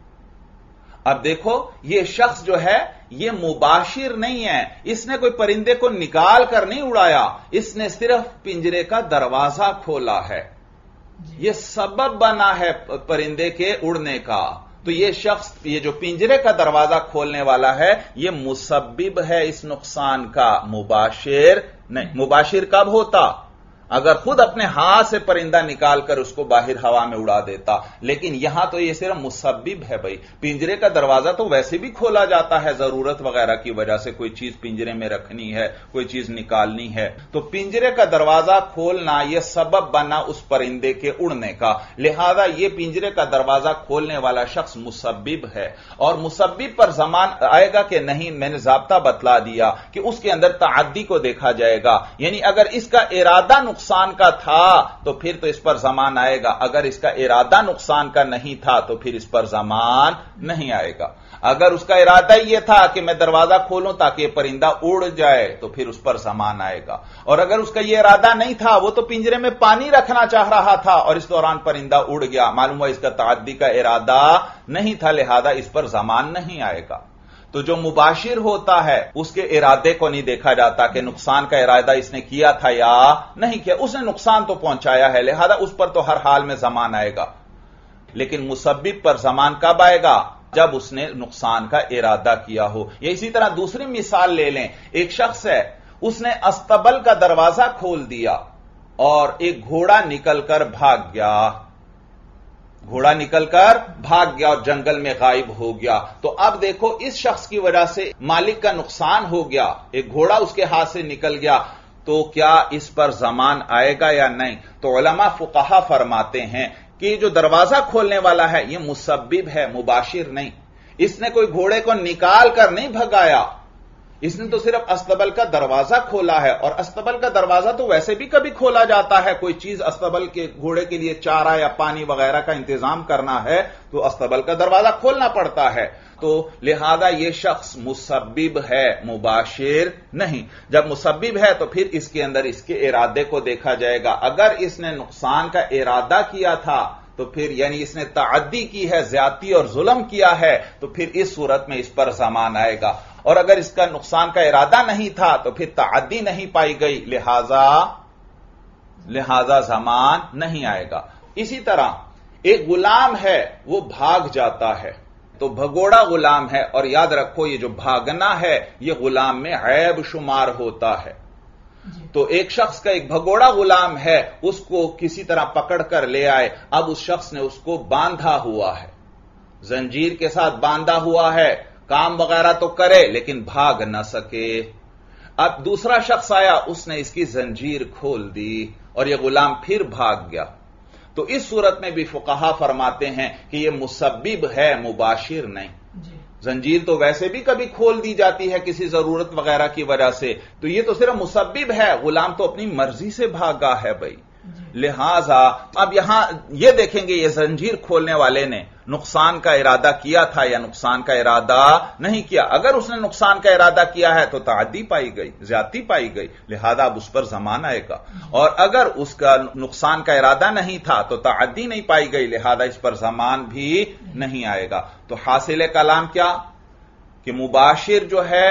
اب دیکھو یہ شخص جو ہے یہ مباشر نہیں ہے اس نے کوئی پرندے کو نکال کر نہیں اڑایا اس نے صرف پنجرے کا دروازہ کھولا ہے یہ سبب بنا ہے پرندے کے اڑنے کا تو یہ شخص یہ جو پنجرے کا دروازہ کھولنے والا ہے یہ مسبب ہے اس نقصان کا مباشر نہیں مباشر کب ہوتا اگر خود اپنے ہاتھ سے پرندہ نکال کر اس کو باہر ہوا میں اڑا دیتا، لیکن یہاں تو یہ صرف مسبب ہے بھائی. پنجرے کا دروازہ تو ویسے بھی کھولا جاتا ہے ضرورت وغیرہ کی وجہ سے، کوئی چیز پنجرے میں رکھنی ہے، کوئی چیز نکالنی ہے، تو پنجرے کا دروازہ کھولنا یہ سبب بنا اس پرندے کے اڑنے کا، لہذا یہ پنجرے کا دروازہ کھولنے والا شخص مسبب ہے. اور مسبب پر زمان آئے گا کہ نہیں، میں نے ضابطہ بتلا دیا کہ اس کے اندر تعدی کو دیکھا جائے گا، یعنی اگر اس کا ارادہ نقصان کا تھا تو پھر تو اس پر زمان آئے گا، اگر اس کا ارادہ نقصان کا نہیں تھا تو پھر اس پر زمان نہیں آئے گا. اگر اس کا ارادہ یہ تھا کہ میں دروازہ کھولوں تاکہ یہ پرندہ اڑ جائے تو پھر اس پر زمان آئے گا، اور اگر اس کا یہ ارادہ نہیں تھا، وہ تو پنجرے میں پانی رکھنا چاہ رہا تھا اور اس دوران پرندہ اڑ گیا، معلوم ہوا اس کا تعدی کا ارادہ نہیں تھا، لہذا اس پر زمان نہیں آئے گا. تو جو مباشر ہوتا ہے اس کے ارادے کو نہیں دیکھا جاتا کہ نقصان کا ارادہ اس نے کیا تھا یا نہیں کیا، اس نے نقصان تو پہنچایا ہے لہذا اس پر تو ہر حال میں زمان آئے گا. لیکن مسبب پر زمان کب آئے گا؟ جب اس نے نقصان کا ارادہ کیا ہو. یا اسی طرح دوسری مثال لے لیں، ایک شخص ہے، اس نے استبل کا دروازہ کھول دیا اور ایک گھوڑا نکل کر بھاگ گیا، گھوڑا نکل کر بھاگ گیا اور جنگل میں غائب ہو گیا. تو اب دیکھو اس شخص کی وجہ سے مالک کا نقصان ہو گیا، ایک گھوڑا اس کے ہاتھ سے نکل گیا، تو کیا اس پر زمان آئے گا یا نہیں؟ تو علماء فقہا فرماتے ہیں کہ جو دروازہ کھولنے والا ہے یہ مسبب ہے، مباشر نہیں. اس نے کوئی گھوڑے کو نکال کر نہیں بھگایا، اس نے تو صرف استبل کا دروازہ کھولا ہے، اور استبل کا دروازہ تو ویسے بھی کبھی کھولا جاتا ہے، کوئی چیز استبل کے گھوڑے کے لیے چارہ یا پانی وغیرہ کا انتظام کرنا ہے تو استبل کا دروازہ کھولنا پڑتا ہے. تو لہذا یہ شخص مسبب ہے، مباشر نہیں. جب مسبب ہے تو پھر اس کے اندر اس کے ارادے کو دیکھا جائے گا. اگر اس نے نقصان کا ارادہ کیا تھا تو پھر یعنی اس نے تعدی کی ہے، زیادتی اور ظلم کیا ہے، تو پھر اس صورت میں اس پر زمان آئے گا. اور اگر اس کا نقصان کا ارادہ نہیں تھا تو پھر تعدی نہیں پائی گئی، لہذا لہذا زمان نہیں آئے گا. اسی طرح ایک غلام ہے، وہ بھاگ جاتا ہے تو بھگوڑا غلام ہے، اور یاد رکھو یہ جو بھاگنا ہے یہ غلام میں عیب شمار ہوتا ہے. تو ایک شخص کا ایک بھگوڑا غلام ہے، اس کو کسی طرح پکڑ کر لے آئے، اب اس شخص نے اس کو باندھا ہوا ہے، زنجیر کے ساتھ باندھا ہوا ہے، کام وغیرہ تو کرے لیکن بھاگ نہ سکے. اب دوسرا شخص آیا، اس نے اس کی زنجیر کھول دی اور یہ غلام پھر بھاگ گیا. تو اس صورت میں بھی فقہا فرماتے ہیں کہ یہ مسبب ہے، مباشر نہیں. زنجیر تو ویسے بھی کبھی کھول دی جاتی ہے کسی ضرورت وغیرہ کی وجہ سے، تو یہ تو صرف مسبب ہے، غلام تو اپنی مرضی سے بھاگا ہے بھائی. لہذا اب یہاں یہ دیکھیں گے یہ زنجیر کھولنے والے نے نقصان کا ارادہ کیا تھا یا نقصان کا ارادہ نہیں کیا. اگر اس نے نقصان کا ارادہ کیا ہے تو تعدی پائی گئی، زیادتی پائی گئی، لہذا اب اس پر زمان آئے گا. اور اگر اس کا نقصان کا ارادہ نہیں تھا تو تعدی نہیں پائی گئی، لہذا اس پر زمان بھی نہیں آئے گا. تو حاصل کلام کیا کہ مباشر جو ہے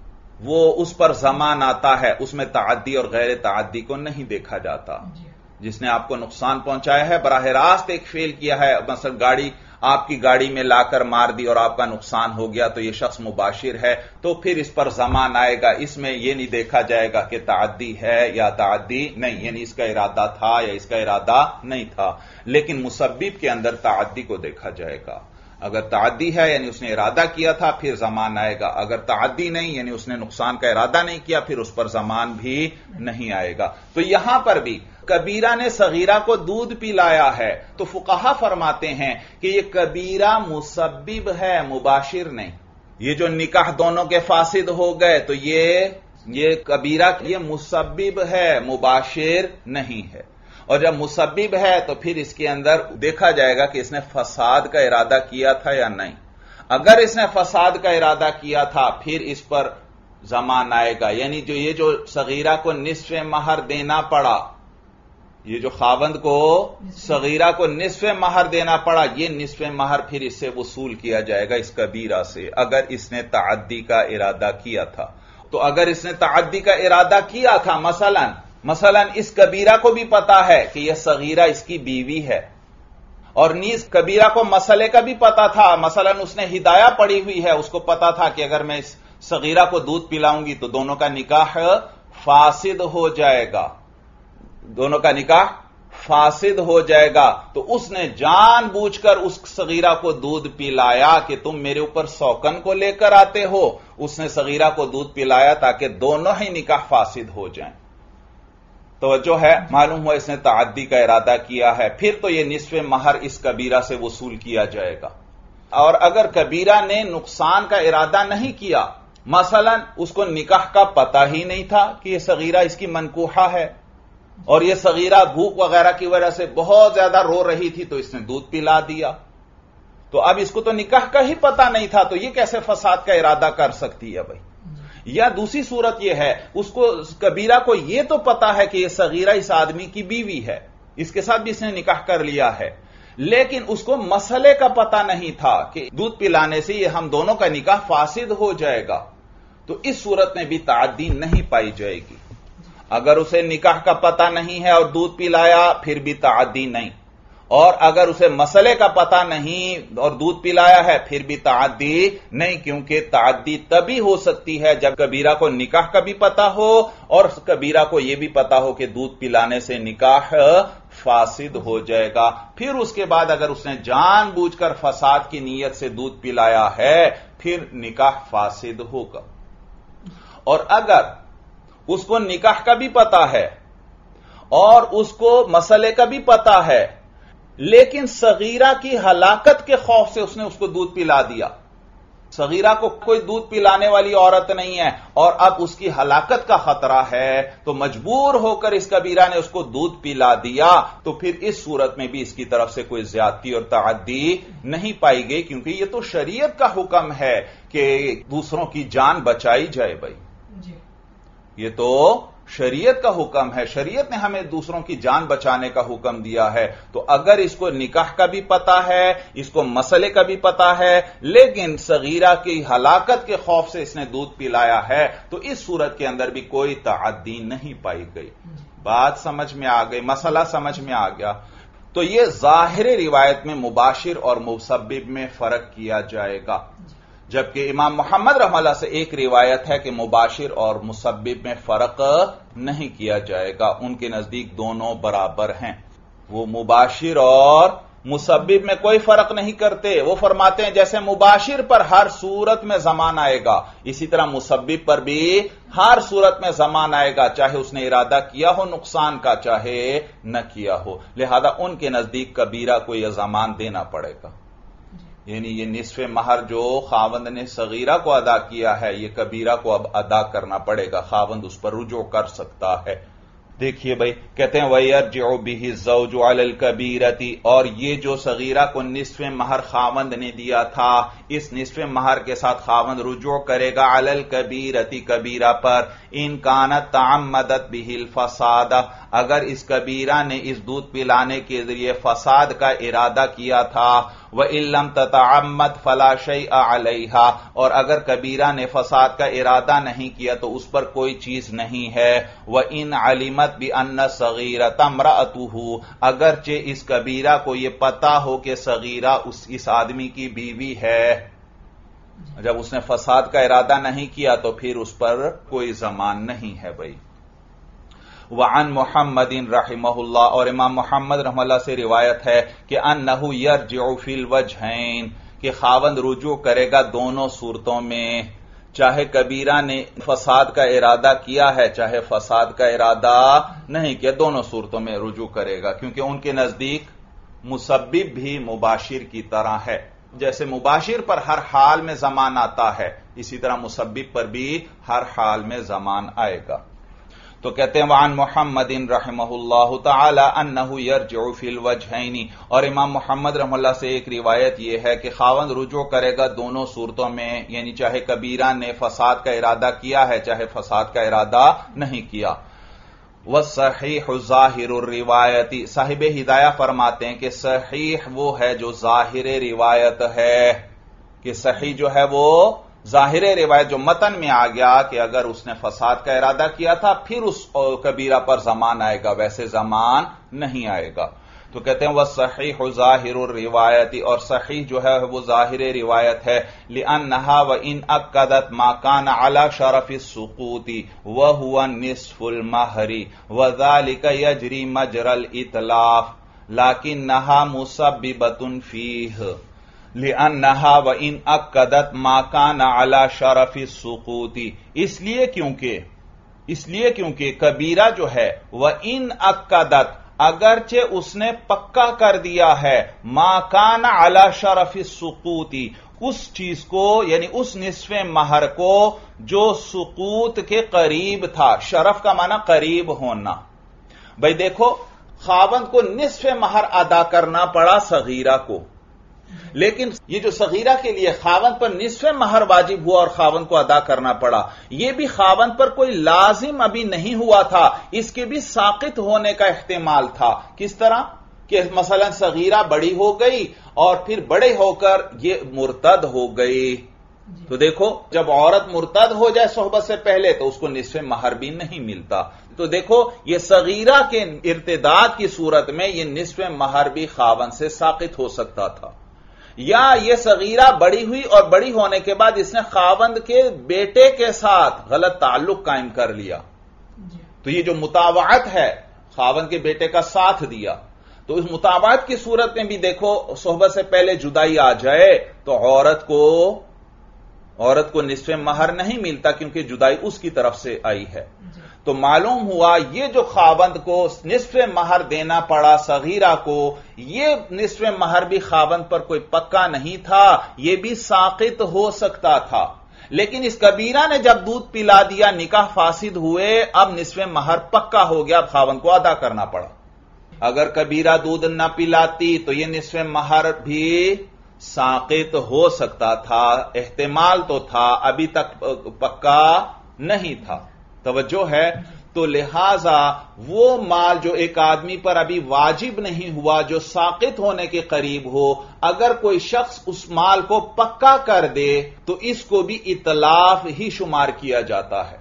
وہ اس پر زمان آتا ہے، اس میں تعدی اور غیر تعدی کو نہیں دیکھا جاتا. جس نے آپ کو نقصان پہنچایا ہے، براہ راست ایک فعل کیا ہے، مثلا گاڑی آپ کی گاڑی میں لا کر مار دی اور آپ کا نقصان ہو گیا، تو یہ شخص مباشر ہے، تو پھر اس پر زمان آئے گا. اس میں یہ نہیں دیکھا جائے گا کہ تعدی ہے یا تعدی نہیں، یعنی اس کا ارادہ تھا یا اس کا ارادہ نہیں تھا. لیکن مسبب کے اندر تعدی کو دیکھا جائے گا. اگر تعدی ہے یعنی اس نے ارادہ کیا تھا پھر زمان آئے گا، اگر تعدی نہیں یعنی اس نے نقصان کا ارادہ نہیں کیا پھر اس پر زمان بھی نہیں آئے گا. تو یہاں پر بھی کبیرہ نے صغیرہ کو دودھ پلایا ہے تو فقہا فرماتے ہیں کہ یہ کبیرہ مسبب ہے، مباشر نہیں. یہ جو نکاح دونوں کے فاسد ہو گئے تو یہ یہ کبیرہ یہ مسبب ہے، مباشر نہیں ہے. اور جب مسبب ہے تو پھر اس کے اندر دیکھا جائے گا کہ اس نے فساد کا ارادہ کیا تھا یا نہیں. اگر اس نے فساد کا ارادہ کیا تھا پھر اس پر زمان آئے گا. یعنی جو یہ جو صغیرہ کو نصف مہر دینا پڑا، یہ جو خاوند کو صغیرہ کو نصف مہر دینا پڑا، یہ نصف مہر پھر اس سے وصول کیا جائے گا اس کبیرہ سے، اگر اس نے تعدی کا ارادہ کیا تھا. تو اگر اس نے تعدی کا ارادہ کیا تھا، مثلا مثلا اس کبیرہ کو بھی پتا ہے کہ یہ صغیرہ اس کی بیوی ہے، اور نیز کبیرہ کو مسئلے کا بھی پتا تھا، مثلا اس نے ہدایہ پڑی ہوئی ہے، اس کو پتا تھا کہ اگر میں اس صغیرہ کو دودھ پلاؤں گی تو دونوں کا نکاح فاسد ہو جائے گا. دونوں کا نکاح فاسد ہو جائے گا. تو اس نے جان بوجھ کر اس صغیرہ کو دودھ پلایا کہ تم میرے اوپر سوکن کو لے کر آتے ہو. اس نے صغیرہ کو دودھ پلایا تاکہ دونوں ہی نکاح فاسد ہو جائیں. توجہ ہے؟ معلوم ہوا اس نے تعدی کا ارادہ کیا ہے. پھر تو یہ نصف مہر اس کبیرہ سے وصول کیا جائے گا. اور اگر کبیرہ نے نقصان کا ارادہ نہیں کیا، مثلا اس کو نکاح کا پتہ ہی نہیں تھا کہ یہ صغیرہ اس کی منکوحہ ہے، اور یہ صغیرہ بھوک وغیرہ کی وجہ سے بہت زیادہ رو رہی تھی تو اس نے دودھ پلا دیا، تو اب اس کو تو نکاح کا ہی پتہ نہیں تھا، تو یہ کیسے فساد کا ارادہ کر سکتی ہے بھائی؟ یا دوسری صورت یہ ہے، اس کو کبیرہ کو یہ تو پتا ہے کہ یہ صغیرہ اس آدمی کی بیوی ہے، اس کے ساتھ بھی اس نے نکاح کر لیا ہے، لیکن اس کو مسئلے کا پتہ نہیں تھا کہ دودھ پلانے سے یہ ہم دونوں کا نکاح فاسد ہو جائے گا. تو اس صورت میں بھی تعدی نہیں پائی جائے گی. اگر اسے نکاح کا پتہ نہیں ہے اور دودھ پلایا پھر بھی تعدی نہیں، اور اگر اسے مسئلے کا پتہ نہیں اور دودھ پلایا ہے پھر بھی تعدی نہیں، کیونکہ تعدی تبھی ہو سکتی ہے جب کبیرہ کو نکاح کا بھی پتہ ہو اور کبیرہ کو یہ بھی پتہ ہو کہ دودھ پلانے سے نکاح فاسد ہو جائے گا. پھر اس کے بعد اگر اس نے جان بوجھ کر فساد کی نیت سے دودھ پلایا ہے پھر نکاح فاسد ہوگا. اور اگر اس کو نکاح کا بھی پتہ ہے اور اس کو مسئلے کا بھی پتہ ہے لیکن صغیرہ کی ہلاکت کے خوف سے اس نے اس کو دودھ پلا دیا، صغیرہ کو کوئی دودھ پلانے والی عورت نہیں ہے اور اب اس کی ہلاکت کا خطرہ ہے تو مجبور ہو کر اس کبیرہ نے اس کو دودھ پلا دیا، تو پھر اس صورت میں بھی اس کی طرف سے کوئی زیادتی اور تعدی نہیں پائی گئی، کیونکہ یہ تو شریعت کا حکم ہے کہ دوسروں کی جان بچائی جائے. بھائی یہ تو شریعت کا حکم ہے، شریعت نے ہمیں دوسروں کی جان بچانے کا حکم دیا ہے. تو اگر اس کو نکاح کا بھی پتہ ہے، اس کو مسئلے کا بھی پتہ ہے، لیکن صغیرہ کی ہلاکت کے خوف سے اس نے دودھ پلایا ہے تو اس صورت کے اندر بھی کوئی تعدی نہیں پائی گئی. بات سمجھ میں آ گئی؟ مسئلہ سمجھ میں آ گیا؟ تو یہ ظاہر روایت میں مباشر اور مسبب میں فرق کیا جائے گا، جبکہ امام محمد رحمہ اللہ سے ایک روایت ہے کہ مباشر اور مسبب میں فرق نہیں کیا جائے گا، ان کے نزدیک دونوں برابر ہیں. وہ مباشر اور مسبب میں کوئی فرق نہیں کرتے. وہ فرماتے ہیں جیسے مباشر پر ہر صورت میں زمان آئے گا، اسی طرح مسبب پر بھی ہر صورت میں زمان آئے گا، چاہے اس نے ارادہ کیا ہو نقصان کا چاہے نہ کیا ہو. لہذا ان کے نزدیک کبیرہ کو یہ زمان دینا پڑے گا. یعنی یہ نصف مہر جو خاوند نے صغیرہ کو ادا کیا ہے یہ کبیرہ کو اب ادا کرنا پڑے گا، خاوند اس پر رجوع کر سکتا ہے. دیکھیے بھائی کہتے ہیں وَيَرْجِعُ بِهِ الزَّوْجُ عَلَى الْكَبِيرَةِ، اور یہ جو صغیرہ کو نصف مہر خاوند نے دیا تھا اس نصف مہر کے ساتھ خاوند رجوع کرے گا عَلَى الْكَبِيرَةِ کبیرہ پر، ان كَانَتْ تَعَمَّدَتْ بِهِ الْفَسَادَ، اگر اس کبیرہ نے اس دودھ پلانے کے ذریعے فساد کا ارادہ کیا تھا، وَإِن لَّمْ تَتَعَمَّدْ فَلَا شَيْءَ عَلَيْهَا، اور اگر کبیرہ نے فساد کا ارادہ نہیں کیا تو اس پر کوئی چیز نہیں ہے. وَإِنْ عَلِمَتْ بِأَنَّ الصَّغِيرَةَ امْرَأَتُهُ، اگرچہ اس کبیرہ کو یہ پتا ہو کہ صغیرہ اس اس آدمی کی بیوی ہے، جب اس نے فساد کا ارادہ نہیں کیا تو پھر اس پر کوئی ضمان نہیں ہے. بھائی وعن محمد رحمہ اللہ، اور امام محمد رحمہ اللہ سے روایت ہے کہ انہ یرجع فی الوجہین، کہ خاوند رجوع کرے گا دونوں صورتوں میں، چاہے کبیرہ نے فساد کا ارادہ کیا ہے چاہے فساد کا ارادہ نہیں کیا، دونوں صورتوں میں رجوع کرے گا، کیونکہ ان کے نزدیک مسبب بھی مباشر کی طرح ہے. جیسے مباشر پر ہر حال میں زمان آتا ہے اسی طرح مسبب پر بھی ہر حال میں زمان آئے گا. تو کہتے ہیں وعن محمد رحمہ اللہ تعالی انہ یرجع فی الوجہین، اور امام محمد رحمہ اللہ سے ایک روایت یہ ہے کہ خاوند رجوع کرے گا دونوں صورتوں میں، یعنی چاہے کبیرہ نے فساد کا ارادہ کیا ہے چاہے فساد کا ارادہ نہیں کیا. والصحیح ظاہر الروایت، صاحب ہدایہ فرماتے ہیں کہ صحیح وہ ہے جو ظاہر روایت ہے، کہ صحیح جو ہے وہ ظاہر روایت جو متن میں آ گیا کہ اگر اس نے فساد کا ارادہ کیا تھا پھر اس کبیرہ پر زمان آئے گا، ویسے زمان نہیں آئے گا. تو کہتے ہیں وہ صحیح ظاہر الروایتی، اور صحیح جو ہے وہ ظاہر روایت ہے، لأنہا وإن اکدت ما کان علی شرف السقوط وہو نصف المہر وذلك یجری مجرى الاتلاف لیکنہا مسببۃ فیہ، لأنہا وإن اکدت ما کان علی شرف السقوط، اس لیے کیونکہ اس لیے کیونکہ کبیرہ جو ہے وإن اکدت، اگرچہ اس نے پکا کر دیا ہے، ما کان علی شرف السقوط، اس چیز کو یعنی اس نصف مہر کو جو سقوط کے قریب تھا۔ شرف کا معنی قریب ہونا۔ بھئی دیکھو، خاوند کو نصف مہر ادا کرنا پڑا صغیرہ کو، لیکن یہ جو صغیرہ کے لیے خاوند پر نصف مہر واجب ہوا اور خاوند کو ادا کرنا پڑا، یہ بھی خاوند پر کوئی لازم ابھی نہیں ہوا تھا، اس کے بھی ساقط ہونے کا احتمال تھا۔ کس طرح کہ مثلا صغیرہ بڑی ہو گئی اور پھر بڑے ہو کر یہ مرتد ہو گئی، تو دیکھو جب عورت مرتد ہو جائے صحبت سے پہلے تو اس کو نصف مہر بھی نہیں ملتا، تو دیکھو یہ صغیرہ کے ارتداد کی صورت میں یہ نصف مہر بھی خاوند سے ساقط ہو سکتا تھا، یا یہ صغیرہ بڑی ہوئی اور بڑی ہونے کے بعد اس نے خاوند کے بیٹے کے ساتھ غلط تعلق قائم کر لیا، تو یہ جو مطاوعت ہے خاوند کے بیٹے کا ساتھ دیا، تو اس مطاوعت کی صورت میں بھی دیکھو صحبت سے پہلے جدائی آ جائے تو عورت کو عورت کو نصف مہر نہیں ملتا، کیونکہ جدائی اس کی طرف سے آئی ہے۔ تو معلوم ہوا یہ جو خاوند کو نصف مہر دینا پڑا صغیرہ کو، یہ نصف مہر بھی خاوند پر کوئی پکا نہیں تھا، یہ بھی ساقط ہو سکتا تھا، لیکن اس کبیرہ نے جب دودھ پلا دیا، نکاح فاسد ہوئے، اب نصف مہر پکا ہو گیا، اب خاوند کو ادا کرنا پڑا۔ اگر کبیرہ دودھ نہ پلاتی تو یہ نصف مہر بھی ساقط ہو سکتا تھا، احتمال تو تھا، ابھی تک پکا نہیں تھا۔ توجہ ہے؟ تو لہذا وہ مال جو ایک آدمی پر ابھی واجب نہیں ہوا، جو ساقط ہونے کے قریب ہو، اگر کوئی شخص اس مال کو پکا کر دے تو اس کو بھی اتلاف ہی شمار کیا جاتا ہے۔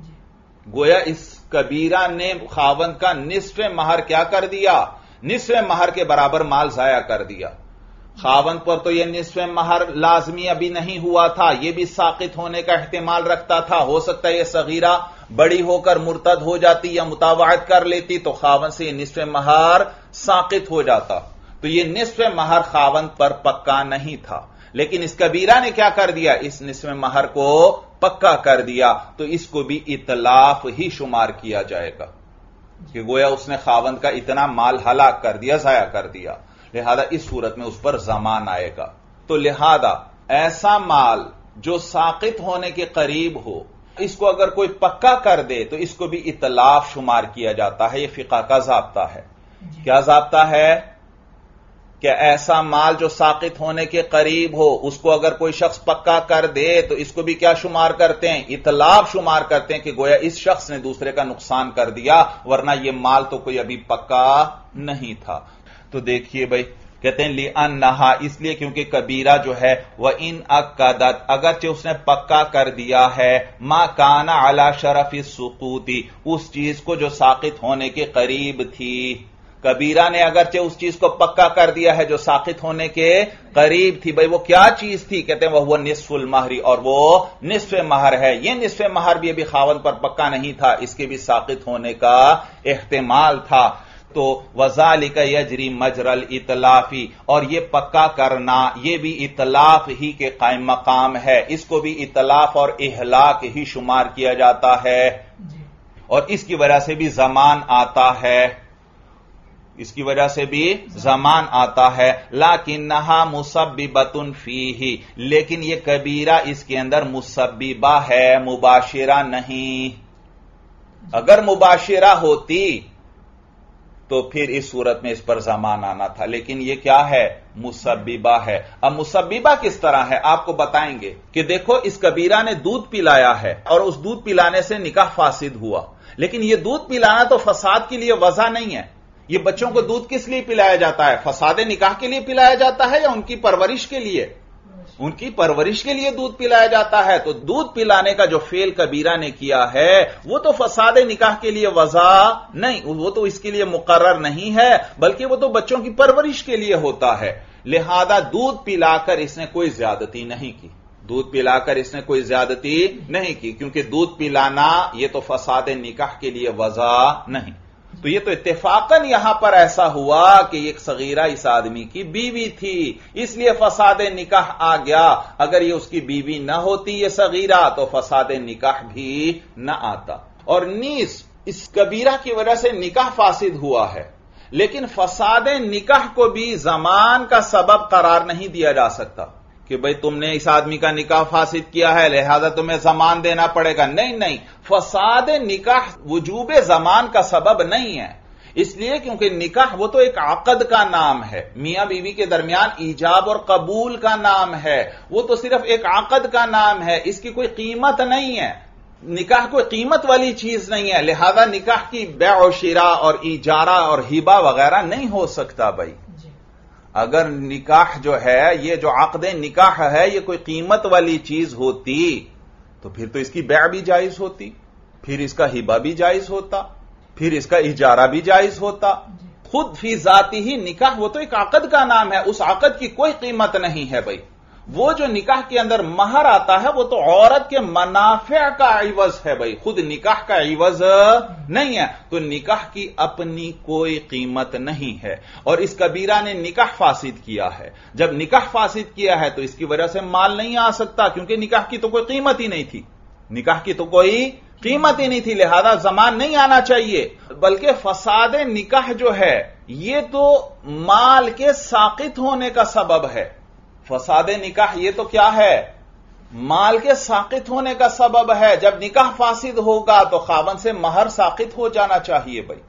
گویا اس کبیرہ نے خاوند کا نصف مہر کیا کر دیا؟ نصف مہر کے برابر مال ضائع کر دیا۔ خاوند پر تو یہ نصف مہر لازمی ابھی نہیں ہوا تھا، یہ بھی ساقط ہونے کا احتمال رکھتا تھا، ہو سکتا ہے یہ صغیرہ بڑی ہو کر مرتد ہو جاتی یا مطاوعت کر لیتی تو خاوند سے یہ نصف مہر ساقط ہو جاتا، تو یہ نصف مہر خاوند پر پکا نہیں تھا، لیکن اس کبیرہ نے کیا کر دیا؟ اس نصف مہر کو پکا کر دیا، تو اس کو بھی اتلاف ہی شمار کیا جائے گا، کہ گویا اس نے خاوند کا اتنا مال ہلاک کر دیا، ضائع کر دیا، لہذا اس صورت میں اس پر ضمان آئے گا۔ تو لہذا ایسا مال جو ساقط ہونے کے قریب ہو، اس کو اگر کوئی پکا کر دے تو اس کو بھی اتلاف شمار کیا جاتا ہے، یہ فقہ کا ضابطہ ہے۔ کیا ضابطہ ہے؟ کہ ایسا مال جو ساقط ہونے کے قریب ہو، اس کو اگر کوئی شخص پکا کر دے تو اس کو بھی کیا شمار کرتے ہیں؟ اتلاف شمار کرتے ہیں، کہ گویا اس شخص نے دوسرے کا نقصان کر دیا، ورنہ یہ مال تو کوئی ابھی پکا نہیں تھا۔ تو دیکھیے بھائی، کہتے ہیں لِأَنَّهَا، اس لیے کیونکہ کبیرہ جو ہے وَإِنْ أَكَّدَتْ، اگرچہ اس نے پکا کر دیا ہے، مَا كَانَ عَلَى شَرَفِ السُّقُوطِ، اس چیز کو جو ساقط ہونے کے قریب تھی، کبیرہ نے اگرچہ اس چیز کو پکا کر دیا ہے جو ساقط ہونے کے قریب تھی، بھئی وہ کیا چیز تھی؟ کہتے ہیں وہ نصف المہر، اور وہ نصف مہر ہے۔ یہ نصف مہر بھی ابھی خاوند پر پکا نہیں تھا، اس کے بھی ساقط ہونے کا احتمال تھا۔ تو وَذَلِكَ يَجْرِي مَجْرَى الْإِتْلَافِ، اور یہ پکا کرنا یہ بھی اتلاف ہی کے قائم مقام ہے، اس کو بھی اتلاف اور اہلاک ہی شمار کیا جاتا ہے، اور اس کی وجہ سے بھی زمان آتا ہے، اس کی وجہ سے بھی زمان آتا ہے۔ لَكِنَّهَا مُسَبِّبَةٌ فِيهِ، لیکن یہ کبیرہ اس کے اندر مسببہ ہے، مباشرہ نہیں۔ اگر مباشرہ ہوتی تو پھر اس صورت میں اس پر زمان آنا تھا، لیکن یہ کیا ہے؟ مسببہ ہے۔ اب مسببہ کس طرح ہے آپ کو بتائیں گے، کہ دیکھو اس کبیرہ نے دودھ پلایا ہے اور اس دودھ پلانے سے نکاح فاسد ہوا، لیکن یہ دودھ پلانا تو فساد کے لیے وجہ نہیں ہے۔ یہ بچوں کو دودھ کس لیے پلایا جاتا ہے؟ فساد نکاح کے لیے پلایا جاتا ہے یا ان کی پرورش کے لیے؟ ان کی پرورش کے لیے دودھ پلایا جاتا ہے. تو دودھ پلانے کا جو فعل کبیرہ نے کیا ہے وہ تو فساد نکاح کے لیے وضع نہیں، وہ تو اس کے لیے مقرر نہیں ہے، بلکہ وہ تو بچوں کی پرورش کے لیے ہوتا ہے. لہذا دودھ پلا کر اس نے کوئی زیادتی نہیں کی، دودھ پلا کر اس نے کوئی زیادتی نہیں کی، کیونکہ دودھ پلانا یہ تو فساد نکاح کے لیے وضع نہیں. تو یہ تو اتفاقاً یہاں پر ایسا ہوا کہ ایک صغیرہ اس آدمی کی بیوی تھی، اس لیے فساد نکاح آ گیا. اگر یہ اس کی بیوی نہ ہوتی یہ صغیرہ تو فساد نکاح بھی نہ آتا. اور نیز اس کبیرہ کی وجہ سے نکاح فاسد ہوا ہے، لیکن فساد نکاح کو بھی زمان کا سبب قرار نہیں دیا جا سکتا کہ بھئی تم نے اس آدمی کا نکاح فاسد کیا ہے لہذا تمہیں زمان دینا پڑے گا. نہیں نہیں، فساد نکاح وجوب زمان کا سبب نہیں ہے، اس لیے کیونکہ نکاح وہ تو ایک عقد کا نام ہے، میاں بیوی کے درمیان ایجاب اور قبول کا نام ہے، وہ تو صرف ایک عقد کا نام ہے، اس کی کوئی قیمت نہیں ہے. نکاح کوئی قیمت والی چیز نہیں ہے، لہذا نکاح کی بیع و شراء اور اجارہ اور ہبہ وغیرہ نہیں ہو سکتا. بھائی اگر نکاح جو ہے یہ جو عقد نکاح ہے یہ کوئی قیمت والی چیز ہوتی تو پھر تو اس کی بیع بھی جائز ہوتی، پھر اس کا ہبہ بھی جائز ہوتا، پھر اس کا اجارہ بھی جائز ہوتا. خود فی ذاتی ہی نکاح وہ تو ایک عقد کا نام ہے، اس عقد کی کوئی قیمت نہیں ہے. بھائی وہ جو نکاح کے اندر مہر آتا ہے وہ تو عورت کے منافع کا عوض ہے. بھائی خود نکاح کا عوض نہیں ہے، تو نکاح کی اپنی کوئی قیمت نہیں ہے. اور اس کبیرہ نے نکاح فاسد کیا ہے، جب نکاح فاسد کیا ہے تو اس کی وجہ سے مال نہیں آ سکتا، کیونکہ نکاح کی تو کوئی قیمت ہی نہیں تھی، نکاح کی تو کوئی قیمت ہی نہیں تھی، لہذا زمان نہیں آنا چاہیے. بلکہ فساد نکاح جو ہے یہ تو مال کے ساقط ہونے کا سبب ہے. فساد نکاح یہ تو کیا ہے؟ مال کے ساقط ہونے کا سبب ہے. جب نکاح فاسد ہوگا تو خاوند سے مہر ساقط ہو جانا چاہیے. بھائی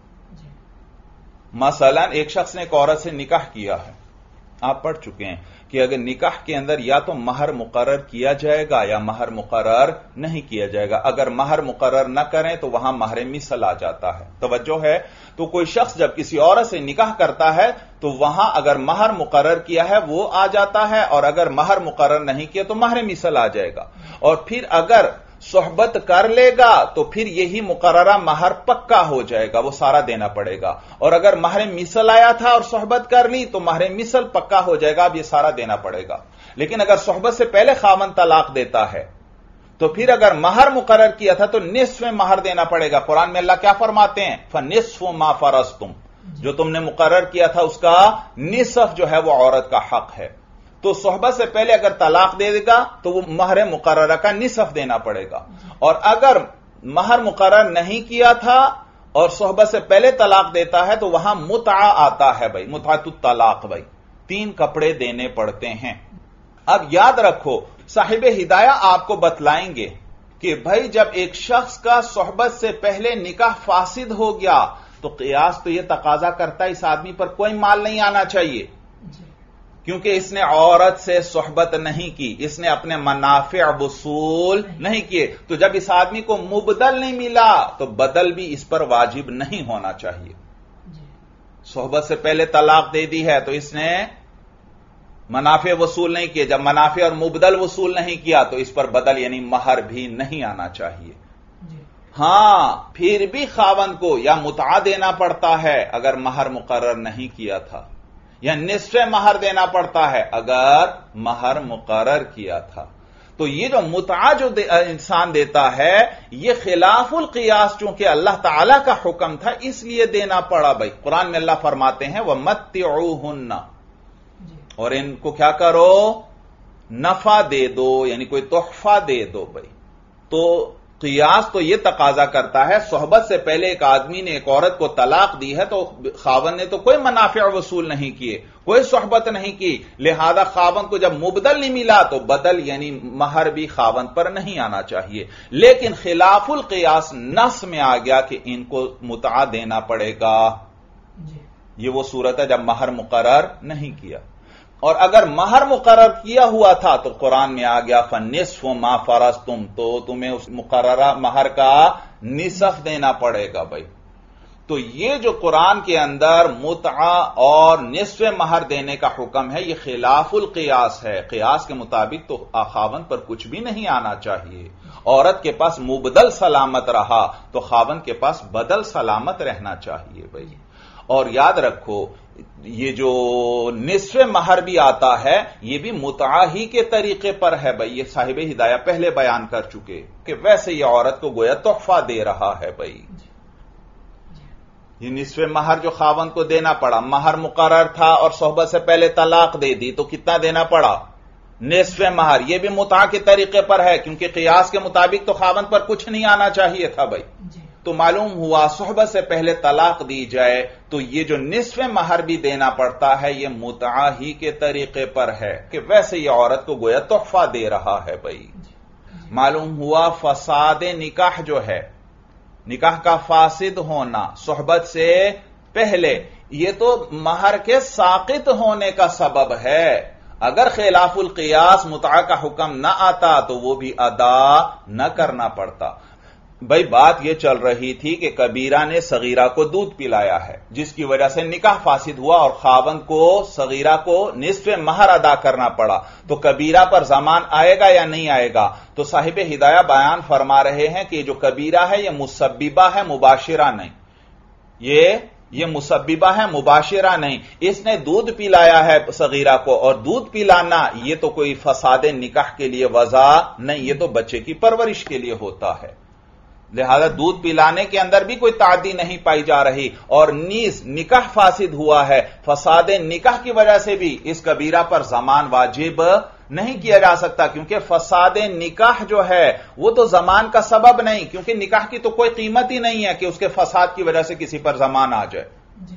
مثلا ایک شخص نے ایک عورت سے نکاح کیا ہے، آپ پڑھ چکے ہیں کہ اگر نکاح کے اندر یا تو مہر مقرر کیا جائے گا یا مہر مقرر نہیں کیا جائے گا. اگر مہر مقرر نہ کریں تو وہاں مہر مثل آ جاتا ہے. توجہ ہے، تو کوئی شخص جب کسی عورت سے نکاح کرتا ہے تو وہاں اگر مہر مقرر کیا ہے وہ آ جاتا ہے، اور اگر مہر مقرر نہیں کیا تو مہر مثل آ جائے گا. اور پھر اگر صحبت کر لے گا تو پھر یہی مقررہ مہر پکا ہو جائے گا، وہ سارا دینا پڑے گا. اور اگر مہر مثل آیا تھا اور صحبت کر لی تو مہر مثل پکا ہو جائے گا، اب یہ سارا دینا پڑے گا. لیکن اگر صحبت سے پہلے خاوند طلاق دیتا ہے تو پھر اگر مہر مقرر کیا تھا تو نصف مہر دینا پڑے گا. قرآن میں اللہ کیا فرماتے ہیں؟ فَنِصْفُ مَا فَرَضْتُمْ، جو تم نے مقرر کیا تھا اس کا نصف جو ہے وہ عورت کا حق ہے. تو صحبت سے پہلے اگر طلاق دے دے گا تو وہ مہر مقررہ کا نصف دینا پڑے گا. اور اگر مہر مقرر نہیں کیا تھا اور صحبت سے پہلے طلاق دیتا ہے تو وہاں متعہ آتا ہے. بھائی متعۃ الطلاق، بھائی تین کپڑے دینے پڑتے ہیں. اب یاد رکھو صاحب ہدایہ آپ کو بتلائیں گے کہ بھائی جب ایک شخص کا صحبت سے پہلے نکاح فاسد ہو گیا تو قیاس تو یہ تقاضا کرتا ہے اس آدمی پر کوئی مال نہیں آنا چاہیے، کیونکہ اس نے عورت سے صحبت نہیں کی، اس نے اپنے منافع وصول نہیں کیے. تو جب اس آدمی کو مبدل نہیں ملا تو بدل بھی اس پر واجب نہیں ہونا چاہیے. صحبت سے پہلے طلاق دے دی ہے تو اس نے منافع وصول نہیں کیے، جب منافع اور مبدل وصول نہیں کیا تو اس پر بدل یعنی مہر بھی نہیں آنا چاہیے. ہاں پھر بھی خاوند کو یا متعہ دینا پڑتا ہے اگر مہر مقرر نہیں کیا تھا، یا نصف مہر دینا پڑتا ہے اگر مہر مقرر کیا تھا. تو یہ جو متعہ جو دے انسان دیتا ہے یہ خلاف القیاس چونکہ اللہ تعالی کا حکم تھا اس لیے دینا پڑا. بھائی قرآن میں اللہ فرماتے ہیں وَمَتِّعُوهُنَّ، اور ان کو کیا کرو؟ نفع دے دو، یعنی کوئی تحفہ دے دو. بھائی تو قیاس تو یہ تقاضا کرتا ہے صحبت سے پہلے ایک آدمی نے ایک عورت کو طلاق دی ہے تو خاوند نے تو کوئی منافع وصول نہیں کیے، کوئی صحبت نہیں کی، لہذا خاوند کو جب مبدل نہیں ملا تو بدل یعنی مہر بھی خاوند پر نہیں آنا چاہیے. لیکن خلاف القیاس نص میں آ گیا کہ ان کو متعہ دینا پڑے گا. یہ وہ صورت ہے جب مہر مقرر نہیں کیا. اور اگر مہر مقرر کیا ہوا تھا تو قرآن میں آ گیا فَنِصْفُ مَا فَرَضْتُمْ، تو تمہیں اس مقررہ مہر کا نصف دینا پڑے گا. بھائی تو یہ جو قرآن کے اندر متعہ اور نصف مہر دینے کا حکم ہے، یہ خلاف القیاس ہے۔ قیاس کے مطابق تو خاوند پر کچھ بھی نہیں آنا چاہیے۔ عورت کے پاس مبدل سلامت رہا تو خاوند کے پاس بدل سلامت رہنا چاہیے بھائی۔ اور یاد رکھو یہ جو نصف مہر بھی آتا ہے یہ بھی متعہ ہی کے طریقے پر ہے بھائی، یہ صاحب ہدایہ پہلے بیان کر چکے کہ ویسے یہ عورت کو گویا تحفہ دے رہا ہے بھائی۔ یہ نصف مہر جو خاوند کو دینا پڑا، مہر مقرر تھا اور صحبت سے پہلے طلاق دے دی تو کتنا دینا پڑا؟ نصف مہر۔ یہ بھی متعہ کے طریقے پر ہے کیونکہ قیاس کے مطابق تو خاوند پر کچھ نہیں آنا چاہیے تھا بھائی۔ تو معلوم ہوا صحبت سے پہلے طلاق دی جائے تو یہ جو نصف مہر بھی دینا پڑتا ہے یہ متعہ ہی کے طریقے پر ہے کہ ویسے یہ عورت کو گویا تحفہ دے رہا ہے بھائی۔ معلوم ہوا فساد نکاح جو ہے، نکاح کا فاسد ہونا صحبت سے پہلے، یہ تو مہر کے ساقط ہونے کا سبب ہے۔ اگر خلاف القیاس متعہ کا حکم نہ آتا تو وہ بھی ادا نہ کرنا پڑتا بھائی۔ بات یہ چل رہی تھی کہ کبیرہ نے صغیرہ کو دودھ پلایا ہے جس کی وجہ سے نکاح فاسد ہوا اور خاوند کو صغیرہ کو نصف مہر ادا کرنا پڑا، تو کبیرہ پر زمان آئے گا یا نہیں آئے گا؟ تو صاحب ہدایہ بیان فرما رہے ہیں کہ جو کبیرہ ہے یہ مسببہ ہے، مباشرہ نہیں۔ یہ یہ مسببہ ہے، مباشرہ نہیں۔ اس نے دودھ پلایا ہے صغیرہ کو، اور دودھ پلانا یہ تو کوئی فساد نکاح کے لیے وضع نہیں، یہ تو بچے کی پرورش کے لیے ہوتا ہے۔ لہذا دودھ پلانے کے اندر بھی کوئی تعدی نہیں پائی جا رہی، اور نیز نکاح فاسد ہوا ہے، فساد نکاح کی وجہ سے بھی اس کبیرہ پر زمان واجب نہیں کیا جا سکتا، کیونکہ فساد نکاح جو ہے وہ تو زمان کا سبب نہیں، کیونکہ نکاح کی تو کوئی قیمت ہی نہیں ہے کہ اس کے فساد کی وجہ سے کسی پر زمان آ جائے،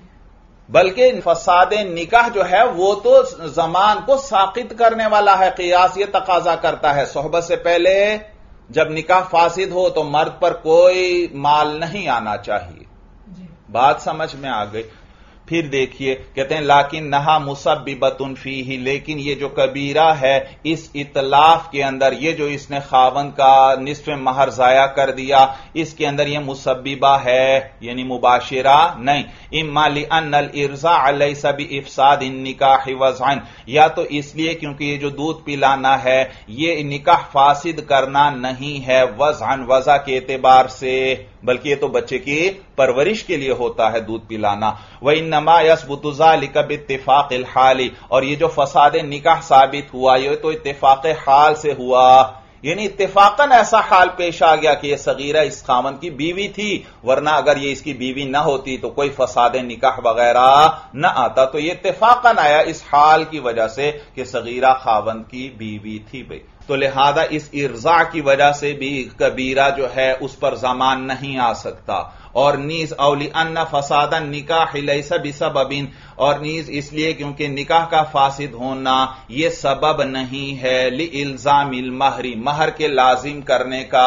بلکہ فساد نکاح جو ہے وہ تو زمان کو ساقط کرنے والا ہے۔ قیاس یہ تقاضا کرتا ہے صحبت سے پہلے جب نکاح فاسد ہو تو مرد پر کوئی مال نہیں آنا چاہیے۔ بات سمجھ میں آ گئی؟ پھر دیکھیے کہتے ہیں لیکن نہا مسببۃ فیہ، لیکن یہ جو کبیرہ ہے اس اطلاق کے اندر، یہ جو اس نے خاوند کا نصف مہر ضائع کر دیا، اس کے اندر یہ مسببہ ہے یعنی مباشرہ نہیں۔ اما لان الارضاء لیس بافساد النکاح وضعا، یا تو اس لیے کیونکہ یہ جو دودھ پلانا ہے یہ نکاح فاسد کرنا نہیں ہے وضعا، وضع کے اعتبار سے، بلکہ یہ تو بچے کی پرورش کے لیے ہوتا ہے دودھ پلانا۔ وَإِنَّمَا يَثْبُتُ ذَلِكَ بِاتِّفَاقِ الْحَالِ، اور یہ جو فساد نکاح ثابت ہوا یہ تو اتفاق حال سے ہوا، یعنی اتفاقاً ایسا حال پیش آ گیا کہ یہ صغیرہ اس خاوند کی بیوی تھی، ورنہ اگر یہ اس کی بیوی نہ ہوتی تو کوئی فساد نکاح وغیرہ نہ آتا، تو یہ اتفاقاً آیا اس حال کی وجہ سے کہ صغیرہ خاوند کی بیوی تھی بھائی۔ تو لہذا اس ارضاء کی وجہ سے بھی کبیرہ جو ہے اس پر زمان نہیں آ سکتا، اور نیز اولی ان فساد النکاح لیس بسبب، اور نیز اس لیے کیونکہ نکاح کا فاسد ہونا یہ سبب نہیں ہے لالزام المہر، مہر کے لازم کرنے کا۔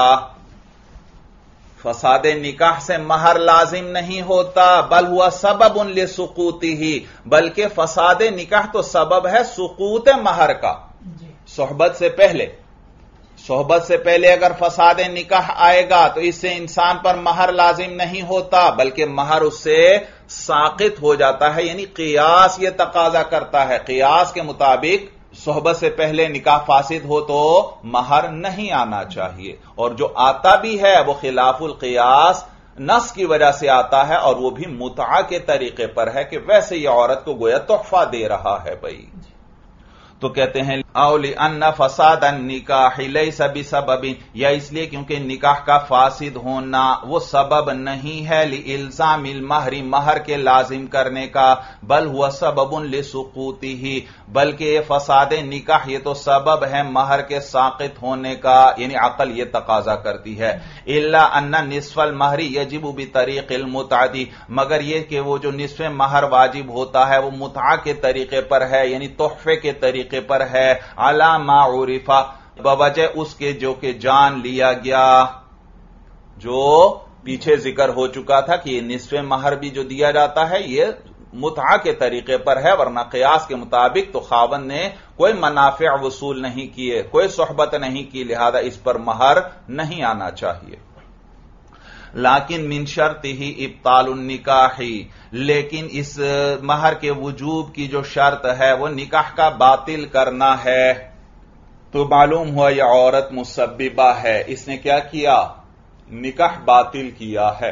فساد نکاح سے مہر لازم نہیں ہوتا، بل ہوا سبب لسقوطہ، بلکہ فساد نکاح تو سبب ہے سقوط مہر کا۔ صحبت سے پہلے صحبت سے پہلے اگر فساد نکاح آئے گا تو اس سے انسان پر مہر لازم نہیں ہوتا، بلکہ مہر اس سے ساقط ہو جاتا ہے، یعنی قیاس یہ تقاضا کرتا ہے، قیاس کے مطابق صحبت سے پہلے نکاح فاسد ہو تو مہر نہیں آنا چاہیے، اور جو آتا بھی ہے وہ خلاف القیاس نص کی وجہ سے آتا ہے، اور وہ بھی متعہ کے طریقے پر ہے کہ ویسے یہ عورت کو گویا تحفہ دے رہا ہے بھائی۔ تو کہتے ہیں او لان فساد النکاح لیس بسبب، یا اس لیے کیونکہ نکاح کا فاسد ہونا وہ سبب نہیں ہے لالزام المہر، مہر کے لازم کرنے کا، بل ہوا سبب لسقوطہ، بلکہ یہ فساد نکاح یہ تو سبب ہے مہر کے ساقط ہونے کا، یعنی عقل یہ تقاضا کرتی ہے۔ الا ان نصف المہر یجب بطریق المتعہ، مگر یہ کہ وہ جو نصف مہر واجب ہوتا ہے وہ متعہ کے طریقے پر ہے، یعنی تحفے کے طریقے پر ہے، علی ما عرف، بوجہ اس کے جو کہ جان لیا گیا، جو پیچھے ذکر ہو چکا تھا کہ یہ نصف مہر بھی جو دیا جاتا ہے یہ متعہ کے طریقے پر ہے، ورنہ قیاس کے مطابق تو خاوند نے کوئی منافع وصول نہیں کیے، کوئی صحبت نہیں کی، لہذا اس پر مہر نہیں آنا چاہیے۔ لیکن من شرط ہی ابطال النکاح، لیکن اس مہر کے وجوب کی جو شرط ہے وہ نکاح کا باطل کرنا ہے۔ تو معلوم ہوا یہ عورت مسببہ ہے، اس نے کیا کیا؟ نکاح باطل کیا ہے،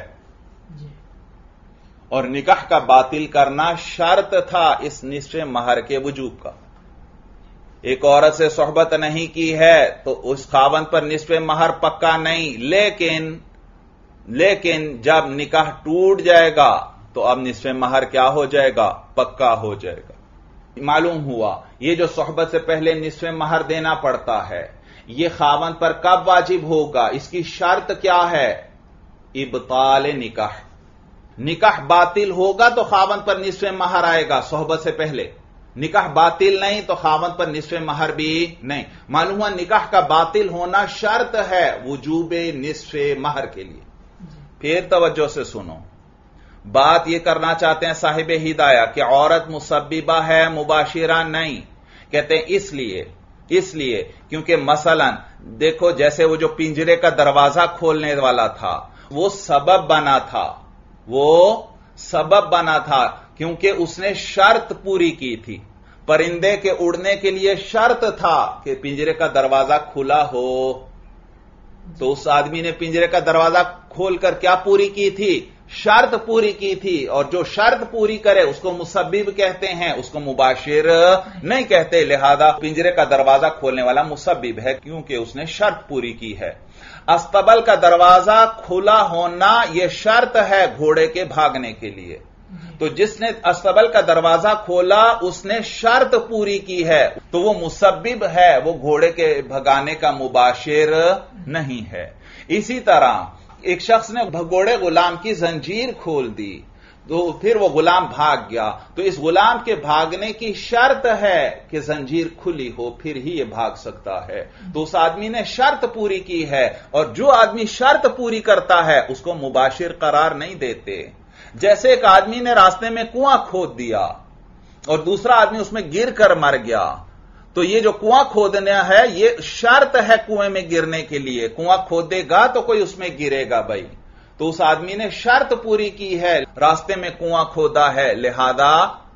اور نکاح کا باطل کرنا شرط تھا اس نصف مہر کے وجوب کا۔ ایک عورت سے صحبت نہیں کی ہے تو اس خاوند پر نصف مہر پکا نہیں، لیکن لیکن جب نکاح ٹوٹ جائے گا تو اب نصف مہر کیا ہو جائے گا؟ پکا ہو جائے گا۔ معلوم ہوا یہ جو صحبت سے پہلے نصف مہر دینا پڑتا ہے یہ خاوند پر کب واجب ہوگا؟ اس کی شرط کیا ہے؟ ابطال نکاح۔ نکاح باطل ہوگا تو خاوند پر نصف مہر آئے گا صحبت سے پہلے، نکاح باطل نہیں تو خاوند پر نصف مہر بھی نہیں۔ معلوم ہوا نکاح کا باطل ہونا شرط ہے وجوب نصف مہر کے لیے۔ پھر توجہ سے سنو، بات یہ کرنا چاہتے ہیں صاحب ہدایہ کہ عورت مسببہ ہے مباشرہ نہیں، کہتے ہیں اس لیے اس لیے کیونکہ مثلا دیکھو جیسے وہ جو پنجرے کا دروازہ کھولنے والا تھا وہ سبب بنا تھا، وہ سبب بنا تھا کیونکہ اس نے شرط پوری کی تھی۔ پرندے کے اڑنے کے لیے شرط تھا کہ پنجرے کا دروازہ کھلا ہو، تو اس آدمی نے پنجرے کا دروازہ کھول کر کیا پوری کی تھی؟ شرط پوری کی تھی، اور جو شرط پوری کرے اس کو مسبب کہتے ہیں، اس کو مباشر نہیں کہتے، لہذا پنجرے کا دروازہ کھولنے والا مسبب ہے کیونکہ اس نے شرط پوری کی ہے۔ استبل کا دروازہ کھلا ہونا یہ شرط ہے گھوڑے کے بھاگنے کے لیے، تو جس نے استبل کا دروازہ کھولا اس نے شرط پوری کی ہے تو وہ مسبب ہے، وہ گھوڑے کے بھگانے کا مباشر نہیں ہے۔ اسی طرح ایک شخص نے بھگوڑے غلام کی زنجیر کھول دی تو پھر وہ غلام بھاگ گیا، تو اس غلام کے بھاگنے کی شرط ہے کہ زنجیر کھلی ہو پھر ہی یہ بھاگ سکتا ہے، تو اس آدمی نے شرط پوری کی ہے، اور جو آدمی شرط پوری کرتا ہے اس کو مباشر قرار نہیں دیتے۔ جیسے ایک آدمی نے راستے میں کنواں کھود دیا اور دوسرا آدمی اس میں گر کر مر گیا، تو یہ جو کنواں کھودنا ہے یہ شرط ہے کنویں میں گرنے کے لیے، کنواں کھودے گا تو کوئی اس میں گرے گا بھائی، تو اس آدمی نے شرط پوری کی ہے، راستے میں کنواں کھودا ہے، لہذا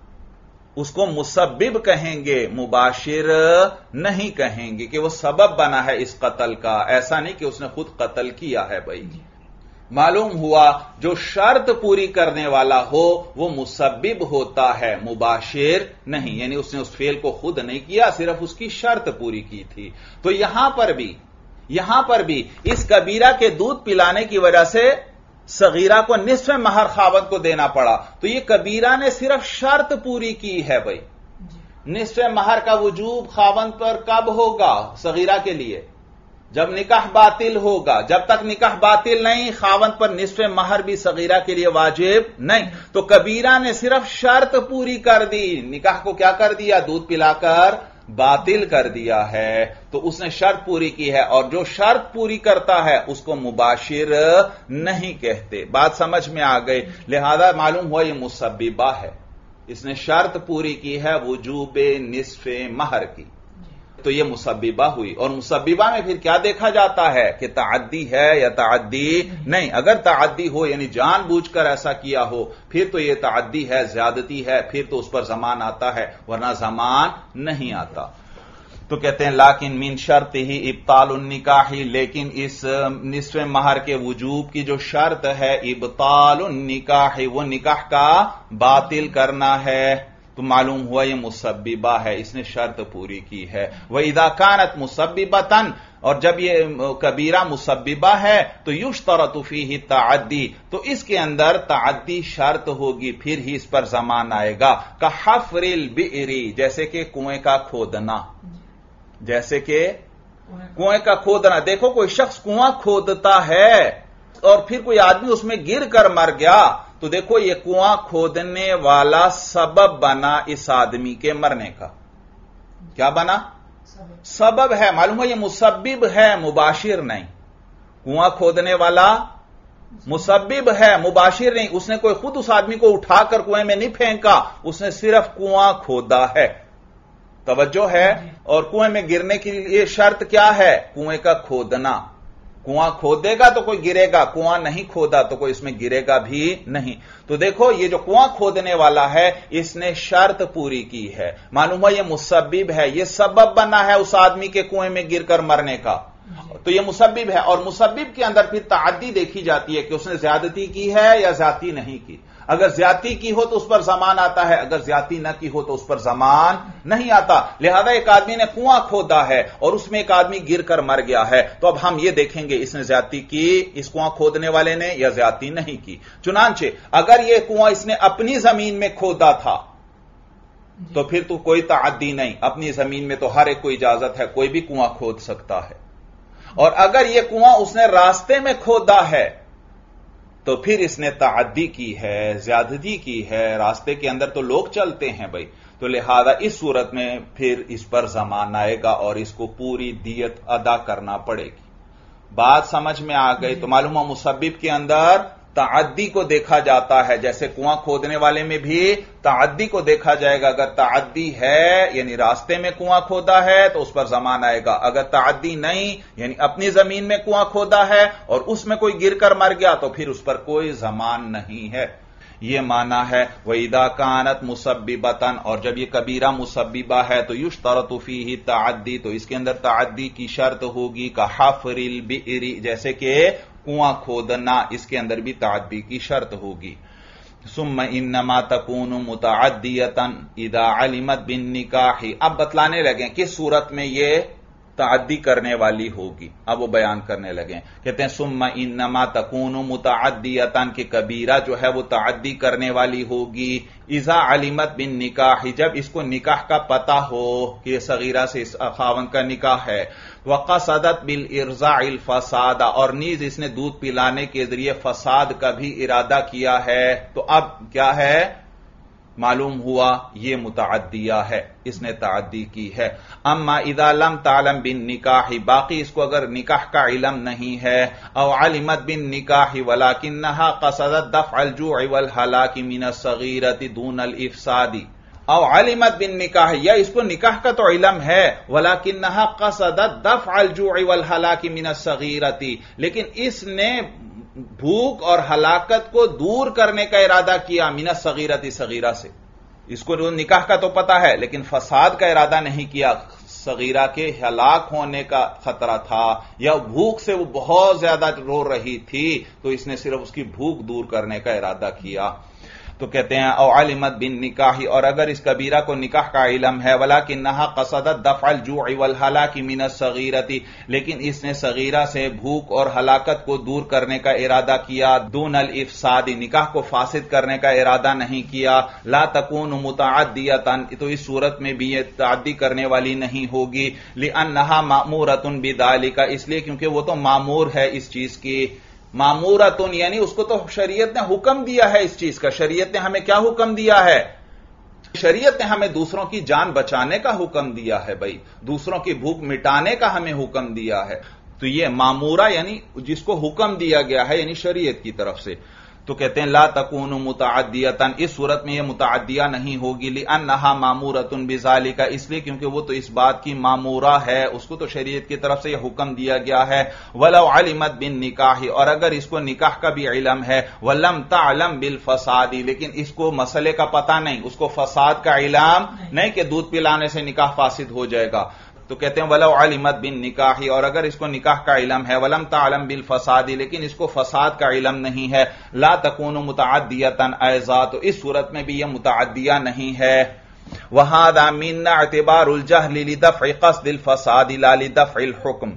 اس کو مسبب کہیں گے، مباشر نہیں کہیں گے کہ وہ سبب بنا ہے اس قتل کا، ایسا نہیں کہ اس نے خود قتل کیا ہے بھائی۔ معلوم ہوا جو شرط پوری کرنے والا ہو وہ مسبب ہوتا ہے، مباشر نہیں، یعنی اس نے اس فعل کو خود نہیں کیا، صرف اس کی شرط پوری کی تھی۔ تو یہاں پر بھی یہاں پر بھی اس کبیرہ کے دودھ پلانے کی وجہ سے صغیرہ کو نصف مہر خاوند کو دینا پڑا، تو یہ کبیرہ نے صرف شرط پوری کی ہے بھائی۔ نصف مہر کا وجوب خاوند پر کب ہوگا؟ صغیرہ کے لیے جب نکاح باطل ہوگا، جب تک نکاح باطل نہیں خاوند پر نصف مہر بھی صغیرہ کے لیے واجب نہیں، تو کبیرہ نے صرف شرط پوری کر دی، نکاح کو کیا کر دیا؟ دودھ پلا کر باطل کر دیا ہے، تو اس نے شرط پوری کی ہے، اور جو شرط پوری کرتا ہے اس کو مباشر نہیں کہتے۔ بات سمجھ میں آ گئی؟ لہذا معلوم ہوا یہ مسببہ ہے، اس نے شرط پوری کی ہے وجوب نصف مہر کی، تو یہ مسببہ ہوئی۔ اور مسببہ میں پھر کیا دیکھا جاتا ہے کہ تعدی ہے یا تعدی نہیں۔ اگر تعدی ہو یعنی جان بوجھ کر ایسا کیا ہو پھر تو یہ تعدی ہے، زیادتی ہے، پھر تو اس پر زمان آتا ہے، ورنہ زمان نہیں آتا۔ تو کہتے ہیں لیکن من شرط ہی ابطال النکاح، لیکن اس نصف مہر کے وجوب کی جو شرط ہے ابطال النکاح، وہ نکاح کا باطل کرنا ہے، تو معلوم ہوا یہ مسببہ ہے، اس نے شرط پوری کی ہے۔ وَإِذَا كَانَتْ مُسَبِّبَةً، اور جب یہ کبیرہ مسببہ ہے تو یشترط فیہ تعدی، تو اس کے اندر تعدی شرط ہوگی، پھر ہی اس پر زمان آئے گا۔ کحفر البئر، جیسے کہ کنویں کا کھودنا، جیسے کہ کنویں کا کھودنا، دیکھو کوئی شخص کنواں کھودتا ہے اور پھر کوئی آدمی اس میں گر کر مر گیا، تو دیکھو یہ کنواں کھودنے والا سبب بنا اس آدمی کے مرنے کا۔ کیا بنا؟ سبب ہے، معلوم ہے یہ مسبب ہے، مباشر نہیں۔ کنواں کھودنے والا مسبب ہے، مباشر نہیں، اس نے کوئی خود اس آدمی کو اٹھا کر کنویں میں نہیں پھینکا، اس نے صرف کنواں کھودا ہے۔ توجہ ہے؟ اور کنویں میں گرنے کے لیے شرط کیا ہے؟ کنویں کا کھودنا۔ کنواں کھودے گا تو کوئی گرے گا، کنواں نہیں کھودا تو کوئی اس میں گرے گا بھی نہیں۔ تو دیکھو یہ جو کنواں کھودنے والا ہے اس نے شرط پوری کی ہے، معلوم ہوا یہ مسبب ہے، یہ سبب بنا ہے اس آدمی کے کنویں میں گر کر مرنے کا، تو یہ مسبب ہے۔ اور مسبب کے اندر پھر تعدی دیکھی جاتی ہے کہ اس نے زیادتی کی ہے یا زیادتی نہیں کی۔ اگر زیادتی کی ہو تو اس پر زمان آتا ہے، اگر زیادتی نہ کی ہو تو اس پر زمان نہیں آتا۔ لہذا ایک آدمی نے کنواں کھودا ہے اور اس میں ایک آدمی گر کر مر گیا ہے، تو اب ہم یہ دیکھیں گے اس نے زیادتی کی اس کنواں کھودنے والے نے یا زیادتی نہیں کی۔ چنانچہ اگر یہ کنواں اس نے اپنی زمین میں کھودا تھا تو پھر تو کوئی تعدی نہیں، اپنی زمین میں تو ہر ایک کو اجازت ہے، کوئی بھی کنواں کھود سکتا ہے۔ اور اگر یہ کنواں اس نے راستے میں کھودا ہے تو پھر اس نے تعدی کی ہے، زیادتی کی ہے، راستے کے اندر تو لوگ چلتے ہیں بھائی، تو لہذا اس صورت میں پھر اس پر زمان آئے گا اور اس کو پوری دیت ادا کرنا پڑے گی۔ بات سمجھ میں آ گئی؟ تو معلوم ہے مسبب کے اندر تعدی کو دیکھا جاتا ہے، جیسے کنواں کھودنے والے میں بھی تعدی کو دیکھا جائے گا۔ اگر تعدی ہے یعنی راستے میں کنواں کھودا ہے تو اس پر زمان آئے گا، اگر تعدی نہیں یعنی اپنی زمین میں کنواں کھودا ہے اور اس میں کوئی گر کر مر گیا تو پھر اس پر کوئی زمان نہیں ہے۔ یہ معنی ہے وَإِذَا كَانَتْ مُسَبِّبَةً، اور جب یہ کبیرہ مسببہ ہے تو يُشْتَرَطُ فِيهِ التَّعَدِّي، تو اس کے اندر تعدی کی شرط ہوگی، كَحَفْرِ الْبِئْرِ، جیسے کہ کنواں کھودنا، اس کے اندر بھی تعدی کی شرط ہوگی۔ ثم انما تكون متعدیۃ اذا علمت بالنکاح، اب بتلانے لگیں کس صورت میں یہ تعدی کرنے والی ہوگی، اب وہ بیان کرنے لگیں، کہتے ہیں ثم انما تكون متعدیۃ، کہ کبیرہ جو ہے وہ تعدی کرنے والی ہوگی اذا علمت بالنکاح، جب اس کو نکاح کا پتہ ہو کہ یہ صغیرہ سے اس خاوند کا نکاح ہے، وقصدت بالارضاع الفساد، اور نیز اس نے دودھ پلانے کے ذریعے فساد کا بھی ارادہ کیا ہے، تو اب کیا ہے؟ معلوم ہوا یہ متعدیہ ہے، اس نے تعدی کی ہے۔ اما اذا لم تعلم بالنکاح، باقی اس کو اگر نکاح کا علم نہیں ہے، او علمت بالنکاح ولکنہا قصدت دفع الجوع والہلاک من الصغیرۃ دون الافساد، او علمت بالنکاح، یا اس کو نکاح کا تو علم ہے ولکنہا قصدت دفع الجوع والہلاک من الصغیرۃ، لیکن اس نے بھوک اور ہلاکت کو دور کرنے کا ارادہ کیا من الصغیرۃ، صغیرہ سے، اس کو نکاح کا تو پتہ ہے لیکن فساد کا ارادہ نہیں کیا، صغیرہ کے ہلاک ہونے کا خطرہ تھا یا بھوک سے وہ بہت زیادہ رو رہی تھی تو اس نے صرف اس کی بھوک دور کرنے کا ارادہ کیا۔ تو کہتے ہیں او علمت بالنکاح، اور اگر اس کبیرہ کو نکاح کا علم ہے ولکنہا قصدت دفع الجوع والہلاک من الصغیرۃ، لیکن اس نے صغیرہ سے بھوک اور ہلاکت کو دور کرنے کا ارادہ کیا، دون الافساد، نکاح کو فاسد کرنے کا ارادہ نہیں کیا، لا تکون متعدیۃ، تو اس صورت میں بھی یہ تعدی کرنے والی نہیں ہوگی، لانہا مأمورۃ بذالک، اس لیے کیونکہ وہ تو مامور ہے اس چیز کی، مامورتن یعنی اس کو تو شریعت نے حکم دیا ہے اس چیز کا، شریعت نے ہمیں کیا حکم دیا ہے؟ شریعت نے ہمیں دوسروں کی جان بچانے کا حکم دیا ہے بھائی، دوسروں کی بھوک مٹانے کا ہمیں حکم دیا ہے، تو یہ مامورہ یعنی جس کو حکم دیا گیا ہے یعنی شریعت کی طرف سے، تو کہتے ہیں لا تکون متعدیۃ، اس صورت میں یہ متعدیہ نہیں ہوگی، لانہا مامورۃ بذالک، اس لیے کیونکہ وہ تو اس بات کی مامورہ ہے، اس کو تو شریعت کی طرف سے یہ حکم دیا گیا ہے، ولو علمت بالنکاح، اور اگر اس کو نکاح کا بھی علم ہے، ولم تعلم بالفساد، لیکن اس کو مسئلے کا پتہ نہیں، اس کو فساد کا علم نہیں کہ دودھ پلانے سے نکاح فاسد ہو جائے گا، تو کہتے ہیں ولو علمت بالنکاح، اور اگر اس کو نکاح کا علم ہے، ولم تعلم بالفساد، لیکن اس کو فساد کا علم نہیں ہے، لا تکون متعدیۃ ایضا، تو اس صورت میں بھی یہ متعدیہ نہیں ہے۔ وہذا من اعتبار الجہل لدفع قصد الفساد لا لدفع الحکم،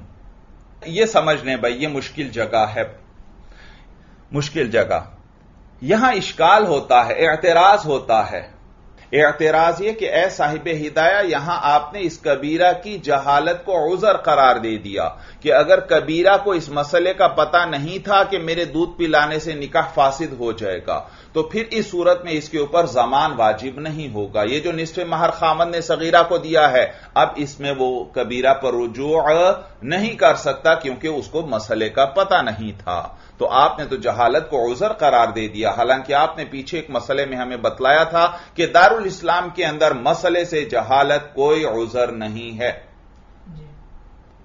یہ سمجھ لیں بھائی یہ مشکل جگہ ہے، مشکل جگہ، یہاں اشکال ہوتا ہے، اعتراض ہوتا ہے، اعتراض یہ کہ اے صاحب ہدایہ، یہاں آپ نے اس کبیرہ کی جہالت کو عذر قرار دے دیا کہ اگر کبیرہ کو اس مسئلے کا پتہ نہیں تھا کہ میرے دودھ پلانے سے نکاح فاسد ہو جائے گا تو پھر اس صورت میں اس کے اوپر ضمان واجب نہیں ہوگا، یہ جو نصف مہر خاوند نے صغیرہ کو دیا ہے اب اس میں وہ کبیرہ پر رجوع نہیں کر سکتا کیونکہ اس کو مسئلے کا پتہ نہیں تھا، تو آپ نے تو جہالت کو عذر قرار دے دیا، حالانکہ آپ نے پیچھے ایک مسئلے میں ہمیں بتلایا تھا کہ دارالاسلام کے اندر مسئلے سے جہالت کوئی عذر نہیں ہے،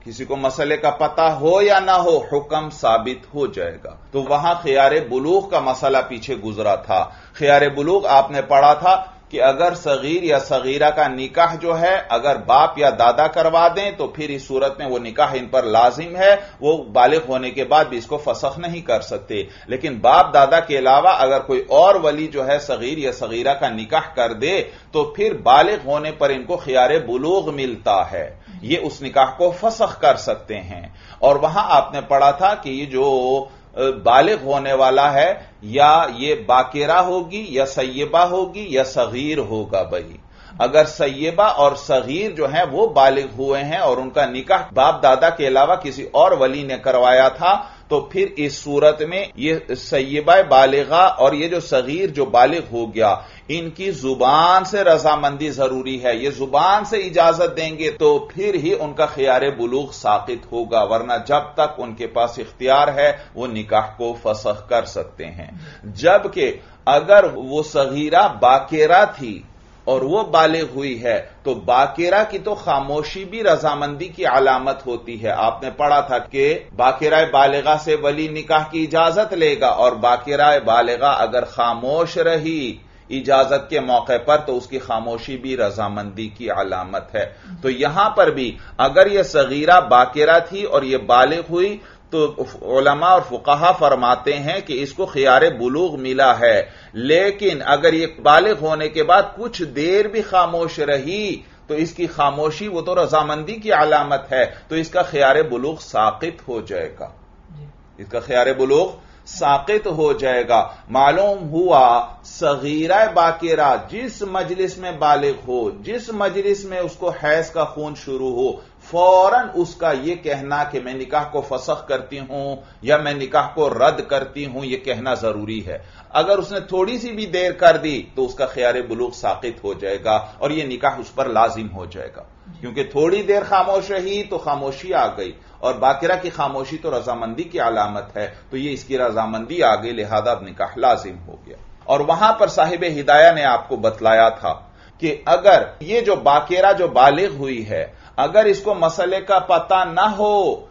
किसी को मसले का पता हो या ना हो, हुक्म साबित हो जाएगा। तो वहां खियारे बुलूग का मसला पीछे गुजरा था। खियारे बुलूग आपने पढ़ा था कि अगर सगीर या सगीरा का निकाह जो है अगर बाप या दादा करवा दें तो फिर इस सूरत में वो निकाह इन पर लाजिम है, वो बालिग होने के बाद भी इसको फसख नहीं कर सकते। लेकिन बाप दादा के अलावा अगर कोई और वली जो है सगीर या सगीरा का निकाह कर दे तो फिर बालिग होने पर इनको खियारे बुलूग मिलता है, ये उस निकाह को फसख कर सकते हैं। और वहां आपने पढ़ा था कि ये जो बालिग होने वाला है या ये बाकिरा होगी या सय्यबा होगी या सगीर होगा। भाई अगर सय्यबा और सगीर जो हैं वो बालिग हुए हैं और उनका निकाह बाप दादा के अलावा किसी और वली ने करवाया था तो फिर इस सूरत में ये सय्यबा बालिगा और ये जो सगीर जो बालिग हो गया इनकी जुबान से रजामंदी जरूरी है। ये जुबान से इजाजत देंगे तो फिर ही उनका खियारे बुलूग साकित होगा, वरना जब तक उनके पास इख्तियार है वो निकाह को फसख कर सकते हैं। जबकि अगर वो सगीरा बाकिरा थी और वो बालिग हुई है तो बाकिरा की तो खामोशी भी रजामंदी की अलामत होती है। आपने पढ़ा था कि बाकिरा बालिगा से वली निकाह की इजाजत लेगा और बाकिरा बालिगा अगर खामोश रही इजाजत के मौके पर तो उसकी खामोशी भी रजामंदी की अलामत है। तो यहां पर भी अगर यह सगीरा बाकिरा थी और यह बालिग हुई तो उलमा और फुकाहा फरमाते हैं कि इसको खियारे बुलूग मिला है, लेकिन अगर ये बालिग होने के बाद कुछ देर भी खामोश रही तो इसकी खामोशी वो तो रजामंदी की अलामत है, तो इसका खियारे बुलूग साकित हो जाएगा, इसका खियारे बुलूग साकित हो जाएगा। मालूम हुआ सगीरा बाकिरा जिस मजलिस में बालिग हो, जिस मजलिस में उसको हैज का खून शुरू हो, फौरन उसका यह कहना कि मैं निकाह को फसख करती हूं या मैं निकाह को रद्द करती हूं यह कहना जरूरी है। अगर उसने थोड़ी सी भी देर कर दी तो उसका खियारे बुलूग साकित हो जाएगा और यह निकाह उस पर लाजिम हो जाएगा, क्योंकि थोड़ी देर खामोश रही तो खामोशी आ गई और बाकिरा की खामोशी तो रजामंदी की अलामत है, तो यह इसकी रजामंदी आ गई, लिहाजा अब निकाह लाजिम हो गया। और वहां पर साहिब हिदाया ने आपको बतलाया था कि अगर ये जो बाकिरा जो बालिग हुई है अगर इसको मसले का पता ना हो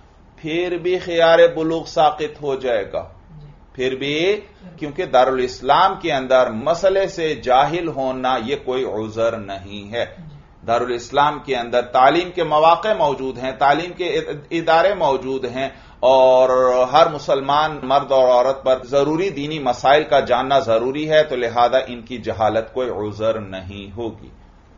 फिर भी खियारे बुलूग साकित हो जाएगा, फिर भी, क्योंकि दारुल इस्लाम के अंदर मसले से जाहिल होना यह कोई उज़र नहीं है। दारुल इस्लाम के अंदर तालीम के मौके मौजूद हैं, तालीम के इदारे मौजूद हैं और हर मुसलमान मर्द और औरत पर जरूरी दीनी मसाइल का जानना जरूरी है, तो लिहाजा इनकी जहालत कोई उज़र नहीं होगी।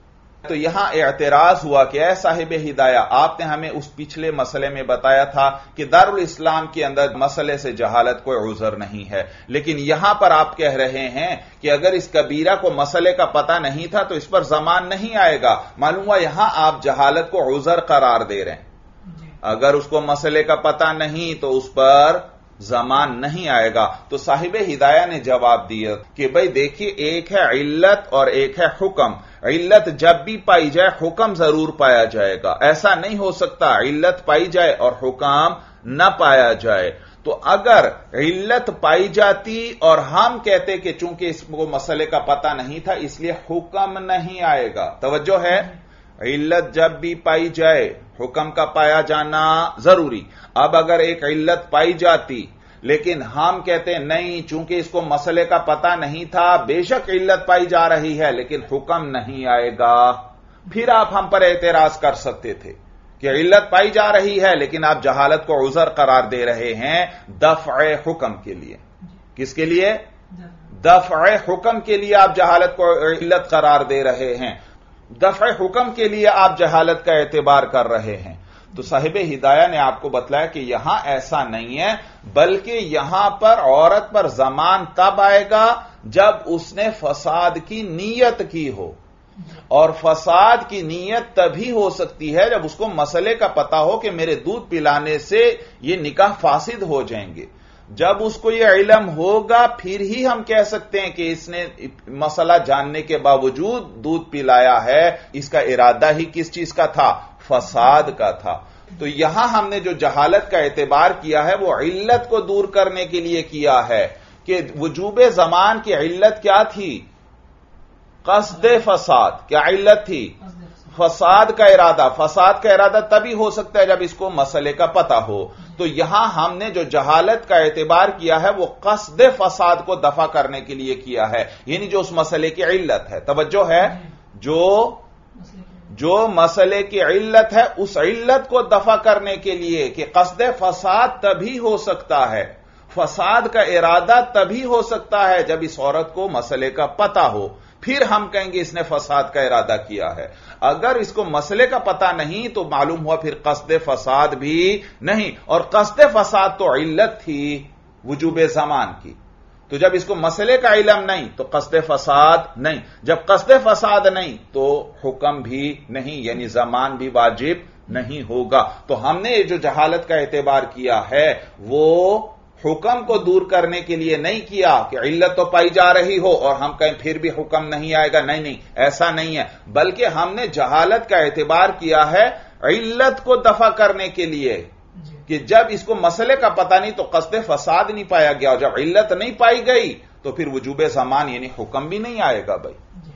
तो यहां एतराज हुआ कि ऐ साहिब हिदाया, आपने हमें उस पिछले मसले में बताया था कि दारुल इस्लाम के अंदर मसले से जहालत कोई उज़र नहीं है, लेकिन यहां पर आप कह रहे हैं कि अगर इस कबीरा को मसले का पता नहीं था तो इस पर जमान नहीं आएगा। मालूम हुआ यहां आप जहालत को उज़र करार दे रहे हैं, अगर उसको मसले का पता नहीं तो उस पर जमान नहीं आएगा। तो साहिब हिदाया ने जवाब दिया कि भाई देखिए, एक है इल्लत और एक है हुक्म। इल्लत जब भी पाई जाए हुक्म जरूर पाया जाएगा, ऐसा नहीं हो सकता इल्लत पाई जाए और हुक्म न पाया जाए। तो अगर इल्लत पाई जाती और हम कहते कि चूंकि इसको मसले का पता नहीं था इसलिए हुक्म नहीं आएगा, तवज्जो है, इल्लत जब भी पाई जाए हुक्म का पाया जाना जरूरी। अब अगर एक इल्लत पाई जाती लेकिन हम कहते हैं नहीं, चूंकि इसको मसले का पता नहीं था, बेशक इल्लत पाई जा रही है लेकिन हुक्म नहीं आएगा, फिर आप हम पर एतराज कर सकते थे कि इल्लत पाई जा रही है लेकिन आप जहालत को उज़र करार दे रहे हैं दफ़अ हुक्म के लिए। किसके लिए? दफ़अ हुक्म के लिए आप जहालत को इल्लत करार दे रहे हैं, दफ़अ हुक्म के लिए आप जहालत का एतबार कर रहे हैं। तो साहिब हिदाया ने आपको बतलाया कि यहां ऐसा नहीं है, बल्कि यहां पर औरत पर जमान तब आएगा जब उसने फसाद की नीयत की हो, और फसाद की नीयत तभी हो सकती है जब उसको मसले का पता हो कि मेरे दूध पिलाने से ये निकाह फासिद हो जाएंगे। जब उसको ये इल्म होगा फिर ही हम कह सकते हैं कि इसने मसला जानने के बावजूद दूध पिलाया है, इसका इरादा ही किस चीज का था? फसाद का था। तो यहां हमने जो जहालत का एतबार किया है वो इल्लत को दूर करने के लिए किया है कि वजूबे जमान की इल्लत क्या थी? क़स्द फसाद। क्या इल्लत थी? فساد کا ارادہ، فساد کا ارادہ تبھی ہو سکتا ہے جب اس کو مسئلے کا پتہ ہو. تو یہاں ہم نے جو جہالت کا اعتبار کیا ہے وہ قصد فساد کو دفع کرنے کے لیے کیا ہے، یعنی جو اس مسئلے کی علت ہے. توجہ ہے، جو جو مسئلے کی علت ہے اس علت کو دفع کرنے کے لیے کہ قصد فساد تبھی ہو سکتا ہے، فساد کا ارادہ تبھی ہو سکتا ہے جب اس عورت کو مسئلے کا پتہ ہو، پھر ہم کہیں گے اس نے فساد کا ارادہ کیا ہے. اگر اس کو مسئلے کا پتہ نہیں تو معلوم ہوا پھر قصد فساد بھی نہیں، اور قصد فساد تو علت تھی وجوب زمان کی. تو جب اس کو مسئلے کا علم نہیں تو قصد فساد نہیں، جب قصد فساد نہیں تو حکم بھی نہیں، یعنی زمان بھی واجب نہیں ہوگا. تو ہم نے جو جہالت کا اعتبار کیا ہے وہ حکم کو دور کرنے کے لیے نہیں کیا کہ علت تو پائی جا رہی ہو اور ہم کہیں پھر بھی حکم نہیں آئے گا، نہیں نہیں ایسا نہیں ہے، بلکہ ہم نے جہالت کا اعتبار کیا ہے علت کو دفع کرنے کے لیے کہ جب اس کو مسئلے کا پتہ نہیں تو قصد فساد نہیں پایا گیا، اور جب علت نہیں پائی گئی تو پھر وجوب زمان یعنی حکم بھی نہیں آئے گا. بھائی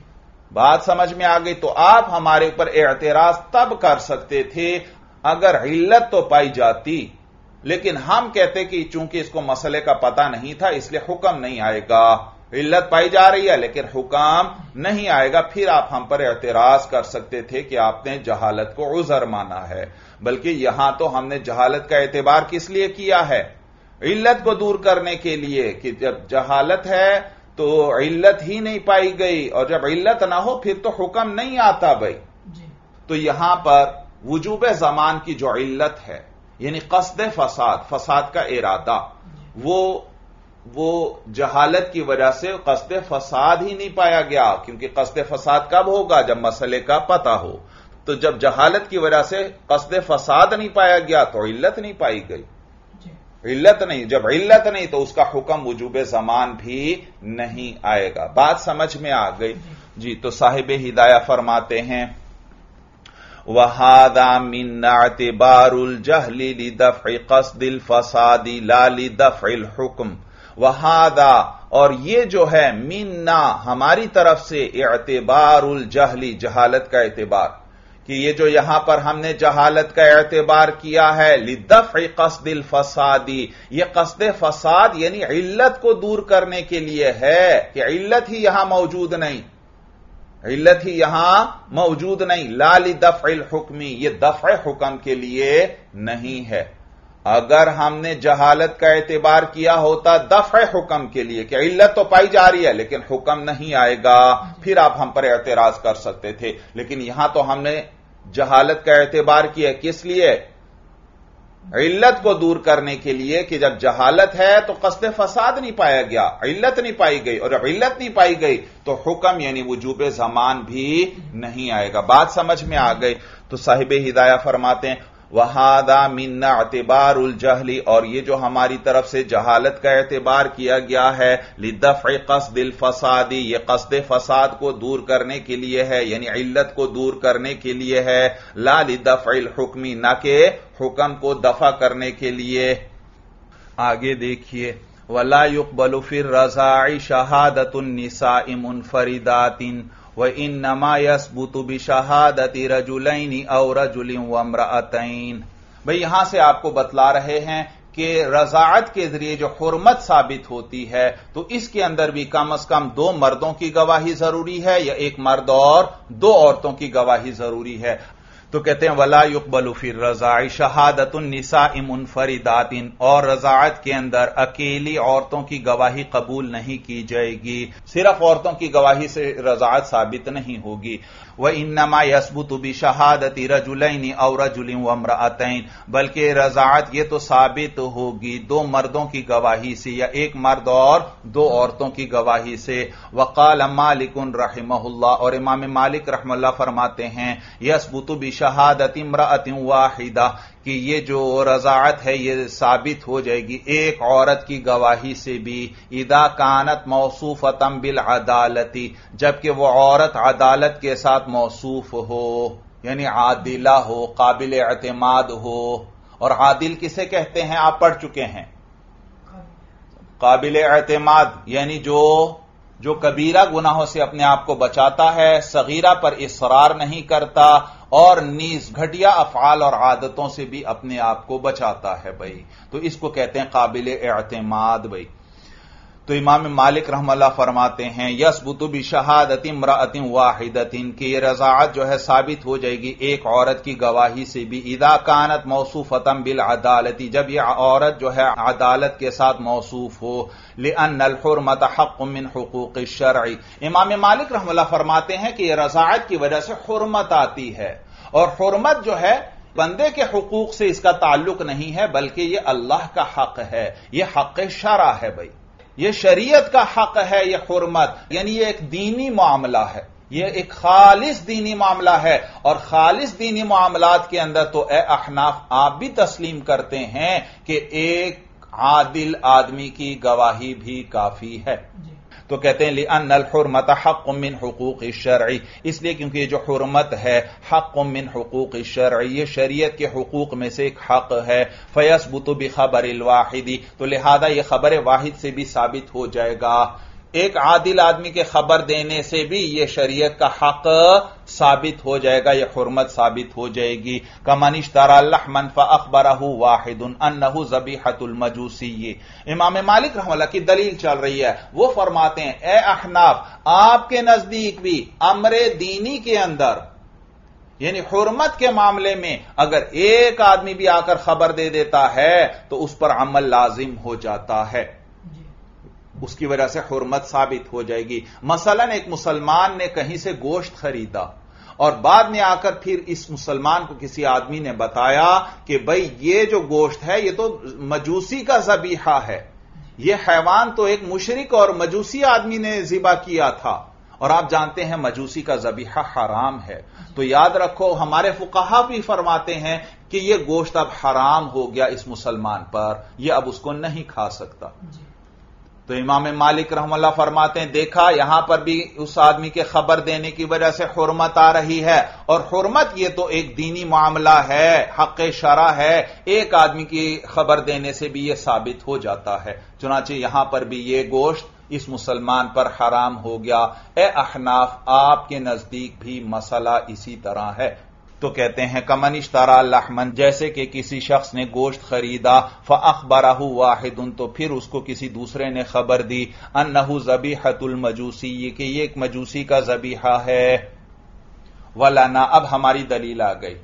بات سمجھ میں آ گئی؟ تو آپ ہمارے اوپر اعتراض تب کر سکتے تھے اگر علت تو پائی جاتی، لیکن ہم کہتے کہ چونکہ اس کو مسئلے کا پتہ نہیں تھا اس لیے حکم نہیں آئے گا. علت پائی جا رہی ہے لیکن حکم نہیں آئے گا، پھر آپ ہم پر اعتراض کر سکتے تھے کہ آپ نے جہالت کو عذر مانا ہے. بلکہ یہاں تو ہم نے جہالت کا اعتبار کس لیے کیا ہے؟ علت کو دور کرنے کے لیے کہ جب جہالت ہے تو علت ہی نہیں پائی گئی، اور جب علت نہ ہو پھر تو حکم نہیں آتا. بھائی تو یہاں پر وجوب زمان کی جو علت ہے یعنی قصد فساد، فساد کا ارادہ، وہ وہ جہالت کی وجہ سے قصد فساد ہی نہیں پایا گیا، کیونکہ قصد فساد کب ہوگا؟ جب مسئلے کا پتہ ہو. تو جب جہالت کی وجہ سے قصد فساد نہیں پایا گیا تو علت نہیں پائی گئی. علت نہیں، جب علت نہیں تو اس کا حکم وجوب زمان بھی نہیں آئے گا. بات سمجھ میں آ گئی؟ جی تو صاحب ہدایہ فرماتے ہیں وَهَذَا مِنْ اعْتِبَارُ الْجَهْلِ لِدَفْعِ قَصْدِ الْفَسَادِ لَا لِدَفْعِ الْحُكْمِ. وَهَذَا اور یہ جو ہے مِنَّا ہماری طرف سے اعتبار الجہلی جہالت کا اعتبار، کہ یہ جو یہاں پر ہم نے جہالت کا اعتبار کیا ہے لِدَفْعِ قَصْدِ الْفَسَادِ، یہ قصد فساد یعنی علت کو دور کرنے کے لیے ہے کہ علت ہی یہاں موجود نہیں، علت ہی یہاں موجود نہیں. لا لدفع الحکمی، یہ دفع حکم کے لیے نہیں ہے. اگر ہم نے جہالت کا اعتبار کیا ہوتا دفع حکم کے لیے کہ علت تو پائی جا رہی ہے لیکن حکم نہیں آئے گا، پھر آپ ہم پر اعتراض کر سکتے تھے. لیکن یہاں تو ہم نے جہالت کا اعتبار کیا کس لیے؟ علت کو دور کرنے کے لیے کہ جب جہالت ہے تو قصد فساد نہیں پایا گیا، علت نہیں پائی گئی، اور جب علت نہیں پائی گئی تو حکم یعنی وجوب زمان بھی نہیں آئے گا. بات سمجھ میں آ گئی؟ تو صاحب ہدایہ فرماتے ہیں وَهَذَا مِنَّا اعْتِبَارُ الْجَهْلِ اور یہ جو ہماری طرف سے جہالت کا اعتبار کیا گیا ہے لِدَفْعِ قَصْدِ الْفَسَادِ، یہ قصد فساد کو دور کرنے کے لیے ہے یعنی علت کو دور کرنے کے لیے ہے، لا لِدَفْعِ الْحُكْمِ نہ کہ حکم کو دفع کرنے کے لیے. آگے دیکھیے وَلَا يُقْبَلُ فِي الرَّضَاعِ شَهَادَةُ النِّسَاءِ مُنْفَرِدَاتٍ وَإِنَّمَا يَثْبُتُ بِشَهَادَةِ رَجُلَيْنِ أَوْ رَجُلٍ وَامْرَأَتَيْنِ. بھئی یہاں سے آپ کو بتلا رہے ہیں کہ رضاعت کے ذریعے جو حرمت ثابت ہوتی ہے تو اس کے اندر بھی کم از کم دو مردوں کی گواہی ضروری ہے یا ایک مرد اور دو عورتوں کی گواہی ضروری ہے. تو کہتے ہیں وَلَا يُقْبَلُ فِي الرَّضَاعِ شَهَادَةُ النِّسَاءِ مُنْفَرِدَاتٍ اور رضاعت کے اندر اکیلی عورتوں کی گواہی قبول نہیں کی جائے گی، صرف عورتوں کی گواہی سے رضاعت ثابت نہیں ہوگی. وَإِنَّمَا يَثْبُتُ بِشَهَادَةِ رَجُلَيْنِ أَوْ رَجُلٍ وَامْرَأَتَيْنِ بلکہ رضاعت یہ تو ثابت ہوگی دو مردوں کی گواہی سے یا ایک مرد اور دو عورتوں کی گواہی سے. وقال مالک رحمہ اللہ اور امام مالک رحمہ اللہ فرماتے ہیں يَثْبُتُ بِشَهَادَةِ امْرَأَةٍ وَاحِدَةٍ کہ یہ جو رضاعت ہے یہ ثابت ہو جائے گی ایک عورت کی گواہی سے بھی اذا کانت موصوفۃ بالعدالت جبکہ وہ عورت عدالت کے ساتھ موصوف ہو یعنی عادلہ ہو، قابل اعتماد ہو. اور عادل کسے کہتے ہیں؟ آپ پڑھ چکے ہیں. قابل اعتماد یعنی جو جو کبیرہ گناہوں سے اپنے آپ کو بچاتا ہے، صغیرہ پر اصرار نہیں کرتا، اور نیز گھٹیا افعال اور عادتوں سے بھی اپنے آپ کو بچاتا ہے بھائی، تو اس کو کہتے ہیں قابل اعتماد بھائی۔ تو امام مالک رحم اللہ فرماتے ہیں یثبت بشہادۃ امرأۃ واحدۃ کہ یہ رضاعت جو ہے ثابت ہو جائے گی ایک عورت کی گواہی سے بھی، اذا کانت موصوفۃ بالعدالۃ جب یہ عورت جو ہے عدالت کے ساتھ موصوف ہو، لأن الحرمۃ حق من حقوق الشرع۔ امام مالک رحم اللہ فرماتے ہیں کہ یہ رضاعت کی وجہ سے حرمت آتی ہے، اور حرمت جو ہے بندے کے حقوق سے اس کا تعلق نہیں ہے، بلکہ یہ اللہ کا حق ہے، یہ حق شرع ہے بھائی، یہ شریعت کا حق ہے، یہ حرمت یعنی یہ ایک دینی معاملہ ہے، یہ ایک خالص دینی معاملہ ہے، اور خالص دینی معاملات کے اندر تو اے احناف آپ بھی تسلیم کرتے ہیں کہ ایک عادل آدمی کی گواہی بھی کافی ہے۔ تو کہتے ہیں لأن الحرمت حق من حقوق الشرع، اس لیے کیونکہ یہ جو حرمت ہے حق من حقوق الشرع، یہ شریعت کے حقوق میں سے ایک حق ہے، فیثبت بخبر الواحد، تو لہذا یہ خبر واحد سے بھی ثابت ہو جائے گا، ایک عادل آدمی کے خبر دینے سے بھی یہ شریعت کا حق ثابت ہو جائے گا، یہ حرمت ثابت ہو جائے گی۔ کمن اشترى لحما فاخبرہ واحد انہ ذبیحۃ المجوسی، امام مالک رحمہ اللہ کی دلیل چل رہی ہے، وہ فرماتے ہیں اے احناف آپ کے نزدیک بھی امر دینی کے اندر یعنی حرمت کے معاملے میں اگر ایک آدمی بھی آ کر خبر دے دیتا ہے تو اس پر عمل لازم ہو جاتا ہے، اس کی وجہ سے حرمت ثابت ہو جائے گی۔ مثلا ایک مسلمان نے کہیں سے گوشت خریدا اور بعد میں آ کر پھر اس مسلمان کو کسی آدمی نے بتایا کہ بھئی یہ جو گوشت ہے یہ تو مجوسی کا ذبیحہ ہے، یہ حیوان تو ایک مشرک اور مجوسی آدمی نے ذبح کیا تھا، اور آپ جانتے ہیں مجوسی کا ذبیحہ حرام ہے، تو یاد رکھو ہمارے فقہا بھی فرماتے ہیں کہ یہ گوشت اب حرام ہو گیا اس مسلمان پر، یہ اب اس کو نہیں کھا سکتا۔ تو امام مالک رحم اللہ فرماتے ہیں دیکھا یہاں پر بھی اس آدمی کے خبر دینے کی وجہ سے حرمت آ رہی ہے، اور حرمت یہ تو ایک دینی معاملہ ہے، حق شرع ہے، ایک آدمی کی خبر دینے سے بھی یہ ثابت ہو جاتا ہے، چنانچہ یہاں پر بھی یہ گوشت اس مسلمان پر حرام ہو گیا۔ اے احناف آپ کے نزدیک بھی مسئلہ اسی طرح ہے۔ تو کہتے ہیں کمن اشترى لحما جیسے کہ کسی شخص نے گوشت خریدا، فاخبرہ واحد تو پھر اس کو کسی دوسرے نے خبر دی، انہ ذبیحۃ المجوسی کہ یہ ایک مجوسی کا ذبیحہ ہے، ولنا اب ہماری دلیل آ گئی،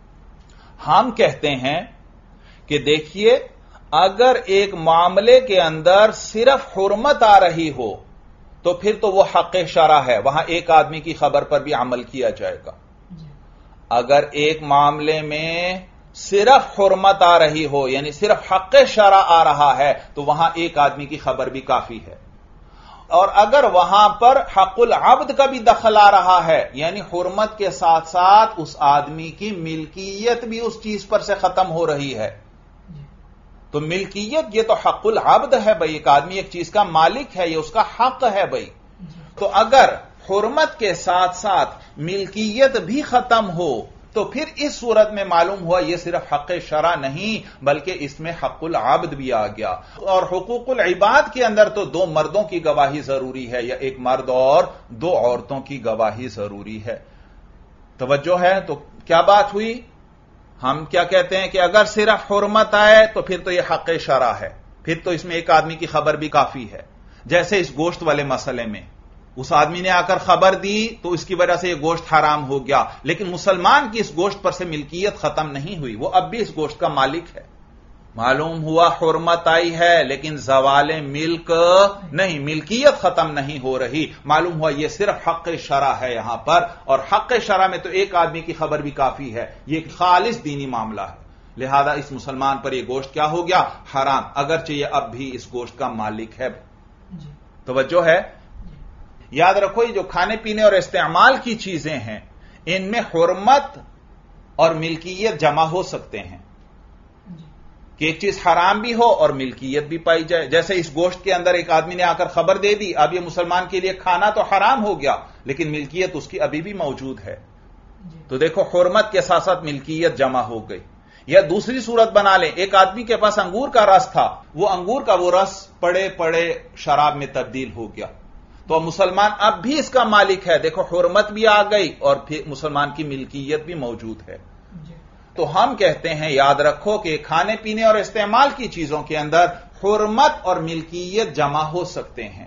ہم کہتے ہیں کہ دیکھیے اگر ایک معاملے کے اندر صرف حرمت آ رہی ہو تو پھر تو وہ حق شرع ہے، وہاں ایک آدمی کی خبر پر بھی عمل کیا جائے گا۔ اگر ایک معاملے میں صرف حرمت آ رہی ہو یعنی صرف حق شرع آ رہا ہے تو وہاں ایک آدمی کی خبر بھی کافی ہے، اور اگر وہاں پر حق العبد کا بھی دخل آ رہا ہے یعنی حرمت کے ساتھ ساتھ اس آدمی کی ملکیت بھی اس چیز پر سے ختم ہو رہی ہے، تو ملکیت یہ تو حق العبد ہے بھائی، ایک آدمی ایک چیز کا مالک ہے، یہ اس کا حق ہے بھائی، تو اگر حرمت کے ساتھ ساتھ ملکیت بھی ختم ہو تو پھر اس صورت میں معلوم ہوا یہ صرف حق شرع نہیں بلکہ اس میں حق العبد بھی آ گیا، اور حقوق العباد کے اندر تو دو مردوں کی گواہی ضروری ہے یا ایک مرد اور دو عورتوں کی گواہی ضروری ہے۔ توجہ ہے؟ تو کیا بات ہوئی؟ ہم کیا کہتے ہیں کہ اگر صرف حرمت آئے تو پھر تو یہ حق شرع ہے، پھر تو اس میں ایک آدمی کی خبر بھی کافی ہے، جیسے اس گوشت والے مسئلے میں اس آدمی نے آ کر خبر دی تو اس کی وجہ سے یہ گوشت حرام ہو گیا، لیکن مسلمان کی اس گوشت پر سے ملکیت ختم نہیں ہوئی، وہ اب بھی اس گوشت کا مالک ہے، معلوم ہوا حرمت آئی ہے لیکن زوال ملک نہیں، ملکیت ختم نہیں ہو رہی، معلوم ہوا یہ صرف حق شرع ہے یہاں پر، اور حق شرع میں تو ایک آدمی کی خبر بھی کافی ہے، یہ ایک خالص دینی معاملہ ہے، لہذا اس مسلمان پر یہ گوشت کیا ہو گیا؟ حرام، اگرچہ یہ اب بھی اس گوشت کا مالک ہے۔ توجہ ہے؟ یاد رکھو یہ جو کھانے پینے اور استعمال کی چیزیں ہیں ان میں حرمت اور ملکیت جمع ہو سکتے ہیں کہ ایک چیز حرام بھی ہو اور ملکیت بھی پائی جائے، جیسے اس گوشت کے اندر ایک آدمی نے آ کر خبر دے دی، اب یہ مسلمان کے لیے کھانا تو حرام ہو گیا لیکن ملکیت اس کی ابھی بھی موجود ہے، تو دیکھو حرمت کے ساتھ ساتھ ملکیت جمع ہو گئی۔ یا دوسری صورت بنا لیں، ایک آدمی کے پاس انگور کا رس تھا، وہ انگور کا وہ رس پڑے پڑے شراب میں تبدیل ہو گیا، تو مسلمان اب بھی اس کا مالک ہے. دیکھو حرمت بھی آ گئی اور پھر مسلمان کی ملکیت بھی موجود ہے. تو ہم کہتے ہیں یاد رکھو کہ کھانے پینے اور استعمال کی چیزوں کے اندر حرمت اور ملکیت جمع ہو سکتے ہیں.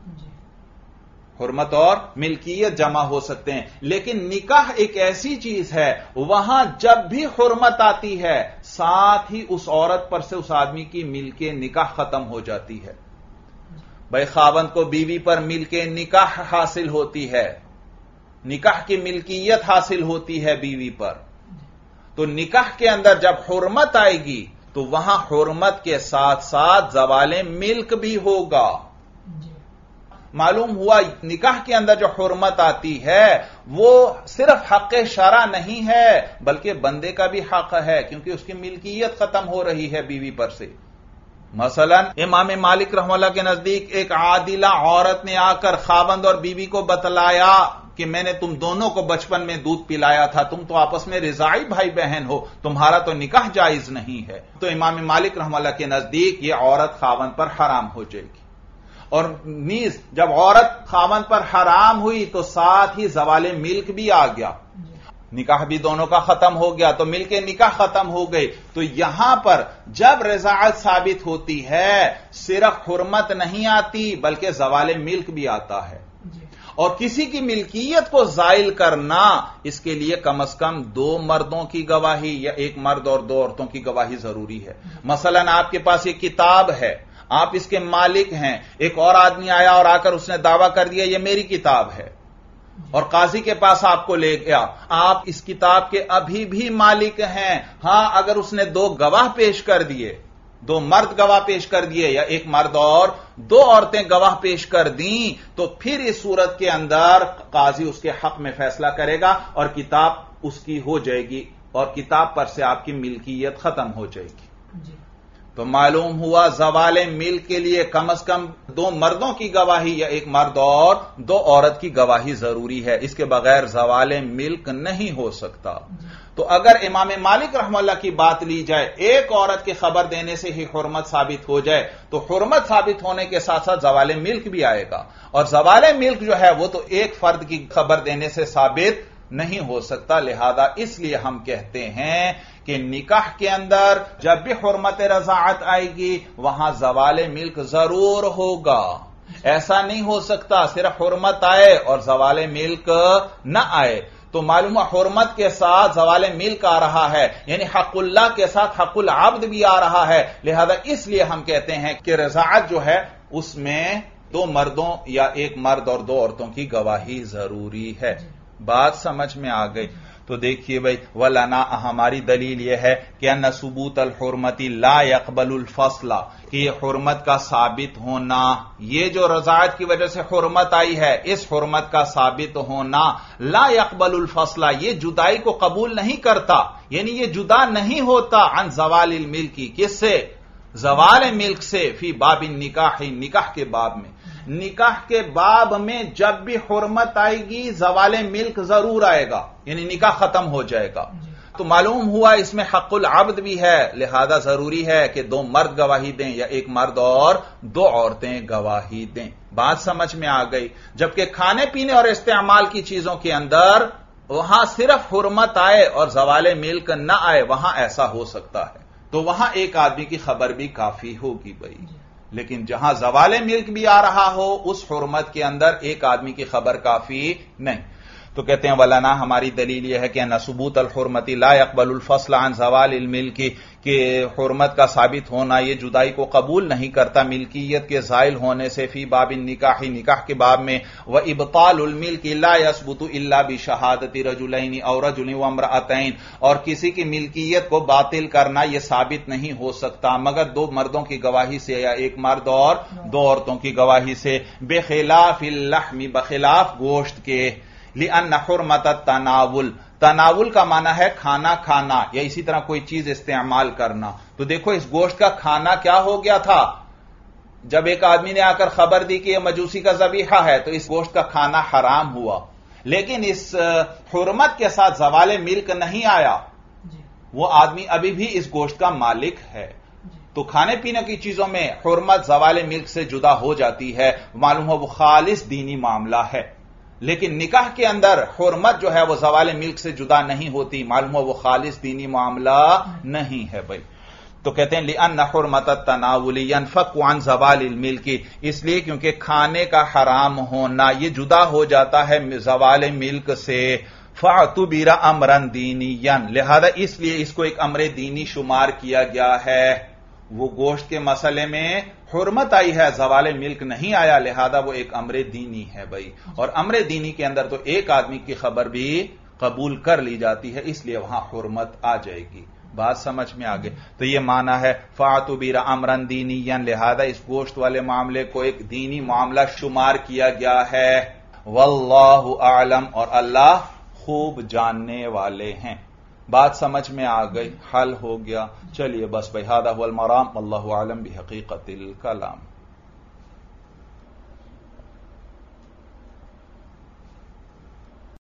حرمت اور ملکیت جمع ہو سکتے ہیں، لیکن نکاح ایک ایسی چیز ہے وہاں جب بھی حرمت آتی ہے ساتھ ہی اس عورت پر سے اس آدمی کی ملک نکاح ختم ہو جاتی ہے. بھائی خاوند کو بیوی پر ملک نکاح حاصل ہوتی ہے، نکاح کی ملکیت حاصل ہوتی ہے بیوی پر. تو نکاح کے اندر جب حرمت آئے گی تو وہاں حرمت کے ساتھ ساتھ زوال ملک بھی ہوگا. معلوم ہوا نکاح کے اندر جو حرمت آتی ہے وہ صرف حق شرع نہیں ہے بلکہ بندے کا بھی حق ہے، کیونکہ اس کی ملکیت ختم ہو رہی ہے بیوی پر سے. مثلا امام مالک رحمہ اللہ کے نزدیک ایک عادلہ عورت نے آ کر خاوند اور بیوی کو بتلایا کہ میں نے تم دونوں کو بچپن میں دودھ پلایا تھا، تم تو آپس میں رضاعی بھائی بہن ہو، تمہارا تو نکاح جائز نہیں ہے. تو امام مالک رحمہ اللہ کے نزدیک یہ عورت خاوند پر حرام ہو جائے گی. اور نیز جب عورت خاوند پر حرام ہوئی تو ساتھ ہی زوال ملک بھی آ گیا، نکاح بھی دونوں کا ختم ہو گیا، تو مل کے نکاح ختم ہو گئی. تو یہاں پر جب رضاعت ثابت ہوتی ہے صرف حرمت نہیں آتی بلکہ زوال ملک بھی آتا ہے. اور کسی کی ملکیت کو زائل کرنا اس کے لیے کم از کم دو مردوں کی گواہی یا ایک مرد اور دو عورتوں کی گواہی ضروری ہے. مثلا آپ کے پاس ایک کتاب ہے، آپ اس کے مالک ہیں، ایک اور آدمی آیا اور آ کر اس نے دعویٰ کر دیا یہ میری کتاب ہے اور قاضی کے پاس آپ کو لے گیا، آپ اس کتاب کے ابھی بھی مالک ہیں. ہاں اگر اس نے دو گواہ پیش کر دیے، دو مرد گواہ پیش کر دیے یا ایک مرد اور دو عورتیں گواہ پیش کر دیں تو پھر اس صورت کے اندر قاضی اس کے حق میں فیصلہ کرے گا اور کتاب اس کی ہو جائے گی اور کتاب پر سے آپ کی ملکیت ختم ہو جائے گی. تو معلوم ہوا زوال ملک کے لیے کم از کم دو مردوں کی گواہی یا ایک مرد اور دو عورت کی گواہی ضروری ہے، اس کے بغیر زوال ملک نہیں ہو سکتا. تو اگر امام مالک رحمہ اللہ کی بات لی جائے ایک عورت کے خبر دینے سے ہی حرمت ثابت ہو جائے تو حرمت ثابت ہونے کے ساتھ ساتھ زوال ملک بھی آئے گا، اور زوال ملک جو ہے وہ تو ایک فرد کی خبر دینے سے ثابت نہیں ہو سکتا. لہذا اس لیے ہم کہتے ہیں کہ نکاح کے اندر جب بھی حرمت رضاعت آئے گی وہاں زوال ملک ضرور ہوگا. ایسا نہیں ہو سکتا صرف حرمت آئے اور زوال ملک نہ آئے. تو معلوم حرمت کے ساتھ زوال ملک آ رہا ہے، یعنی حق اللہ کے ساتھ حق العبد بھی آ رہا ہے. لہذا اس لیے ہم کہتے ہیں کہ رضاعت جو ہے اس میں دو مردوں یا ایک مرد اور دو عورتوں کی گواہی ضروری ہے. بات سمجھ میں آ گئی؟ تو دیکھیے بھائی ولنا ہماری دلیل یہ ہے کہ ان ثبوت الحرمتی لا يقبل الفصل، کہ یہ حرمت کا ثابت ہونا، یہ جو رضاعت کی وجہ سے حرمت آئی ہے اس حرمت کا ثابت ہونا لا يقبل الفصل، یہ جدائی کو قبول نہیں کرتا، یعنی یہ جدا نہیں ہوتا عن زوال الملکی، کس سے؟ زوال ملک سے، فی باب النکاح، نکاح کے باب میں. نکاح کے باب میں جب بھی حرمت آئے گی زوال ملک ضرور آئے گا، یعنی نکاح ختم ہو جائے گا. تو معلوم ہوا اس میں حق العبد بھی ہے، لہذا ضروری ہے کہ دو مرد گواہی دیں یا ایک مرد اور دو عورتیں گواہی دیں. بات سمجھ میں آ گئی؟ جبکہ کھانے پینے اور استعمال کی چیزوں کے اندر وہاں صرف حرمت آئے اور زوال ملک نہ آئے، وہاں ایسا ہو سکتا ہے، تو وہاں ایک آدمی کی خبر بھی کافی ہوگی بھائی. لیکن جہاں زوال ملک بھی آ رہا ہو اس حرمت کے اندر ایک آدمی کی خبر کافی نہیں. تو کہتے ہیں ولنا ہماری دلیل یہ ہے کہ ان ثبوت الحرمتی لا يقبل الفصل عن زوال الملک، کہ حرمت کا ثابت ہونا یہ جدائی کو قبول نہیں کرتا ملکیت کے زائل ہونے سے، فی باب النکاح، نکاح کے باب میں، وابطال الملک لا يثبت الا بشہادت رجلین او رجل وامرأتین، اور کسی کی ملکیت کو باطل کرنا یہ ثابت نہیں ہو سکتا مگر دو مردوں کی گواہی سے یا ایک مرد اور دو عورتوں کی گواہی سے، بخلاف اللحم، بخلاف گوشت کے. لأن حرمت التناول، تناول کا معنی ہے کھانا کھانا یا اسی طرح کوئی چیز استعمال کرنا. تو دیکھو اس گوشت کا کھانا کیا ہو گیا تھا، جب ایک آدمی نے آ کر خبر دی کہ یہ مجوسی کا ذبیحہ ہے تو اس گوشت کا کھانا حرام ہوا. لیکن اس حرمت کے ساتھ زوال ملک نہیں آیا، وہ آدمی ابھی بھی اس گوشت کا مالک ہے. تو کھانے پینے کی چیزوں میں حرمت زوال ملک سے جدا ہو جاتی ہے، معلوم ہو وہ خالص دینی معاملہ ہے، لیکن نکاح کے اندر حرمت جو ہے وہ زوال ملک سے جدا نہیں ہوتی، معلوم ہو وہ خالص دینی معاملہ نہیں ہے بھائی۔ تو کہتے ہیں لِأَنَّ حُرْمَةَ التَّنَاوُلِ يَنْفَكُ عَنْ زَوَالِ الْمِلْكِ، اس لیے کیونکہ کھانے کا حرام ہونا یہ جدا ہو جاتا ہے زوال ملک سے، فَاعْتُبِرَ أَمْرًا دِينِيًّا، لہذا اس لیے اس کو ایک امر دینی شمار کیا گیا ہے۔ وہ گوشت کے مسئلے میں حرمت آئی ہے، زوال ملک نہیں آیا، لہذا وہ ایک امر دینی ہے بھائی، اور امر دینی کے اندر تو ایک آدمی کی خبر بھی قبول کر لی جاتی ہے، اس لیے وہاں حرمت آ جائے گی۔ بات سمجھ میں آگے؟ تو یہ معنی ہے فَاعْتُبِرَ أَمْرًا دِينِيًّا، لہذا اس گوشت والے معاملے کو ایک دینی معاملہ شمار کیا گیا ہے۔ واللہ اعلم، اور اللہ خوب جاننے والے ہیں۔ بات سمجھ میں آ گئی، حل ہو گیا۔ چلیے بس بھائی، ھذا ھو المرام، واللہ اعلم بحقیقت الکلام۔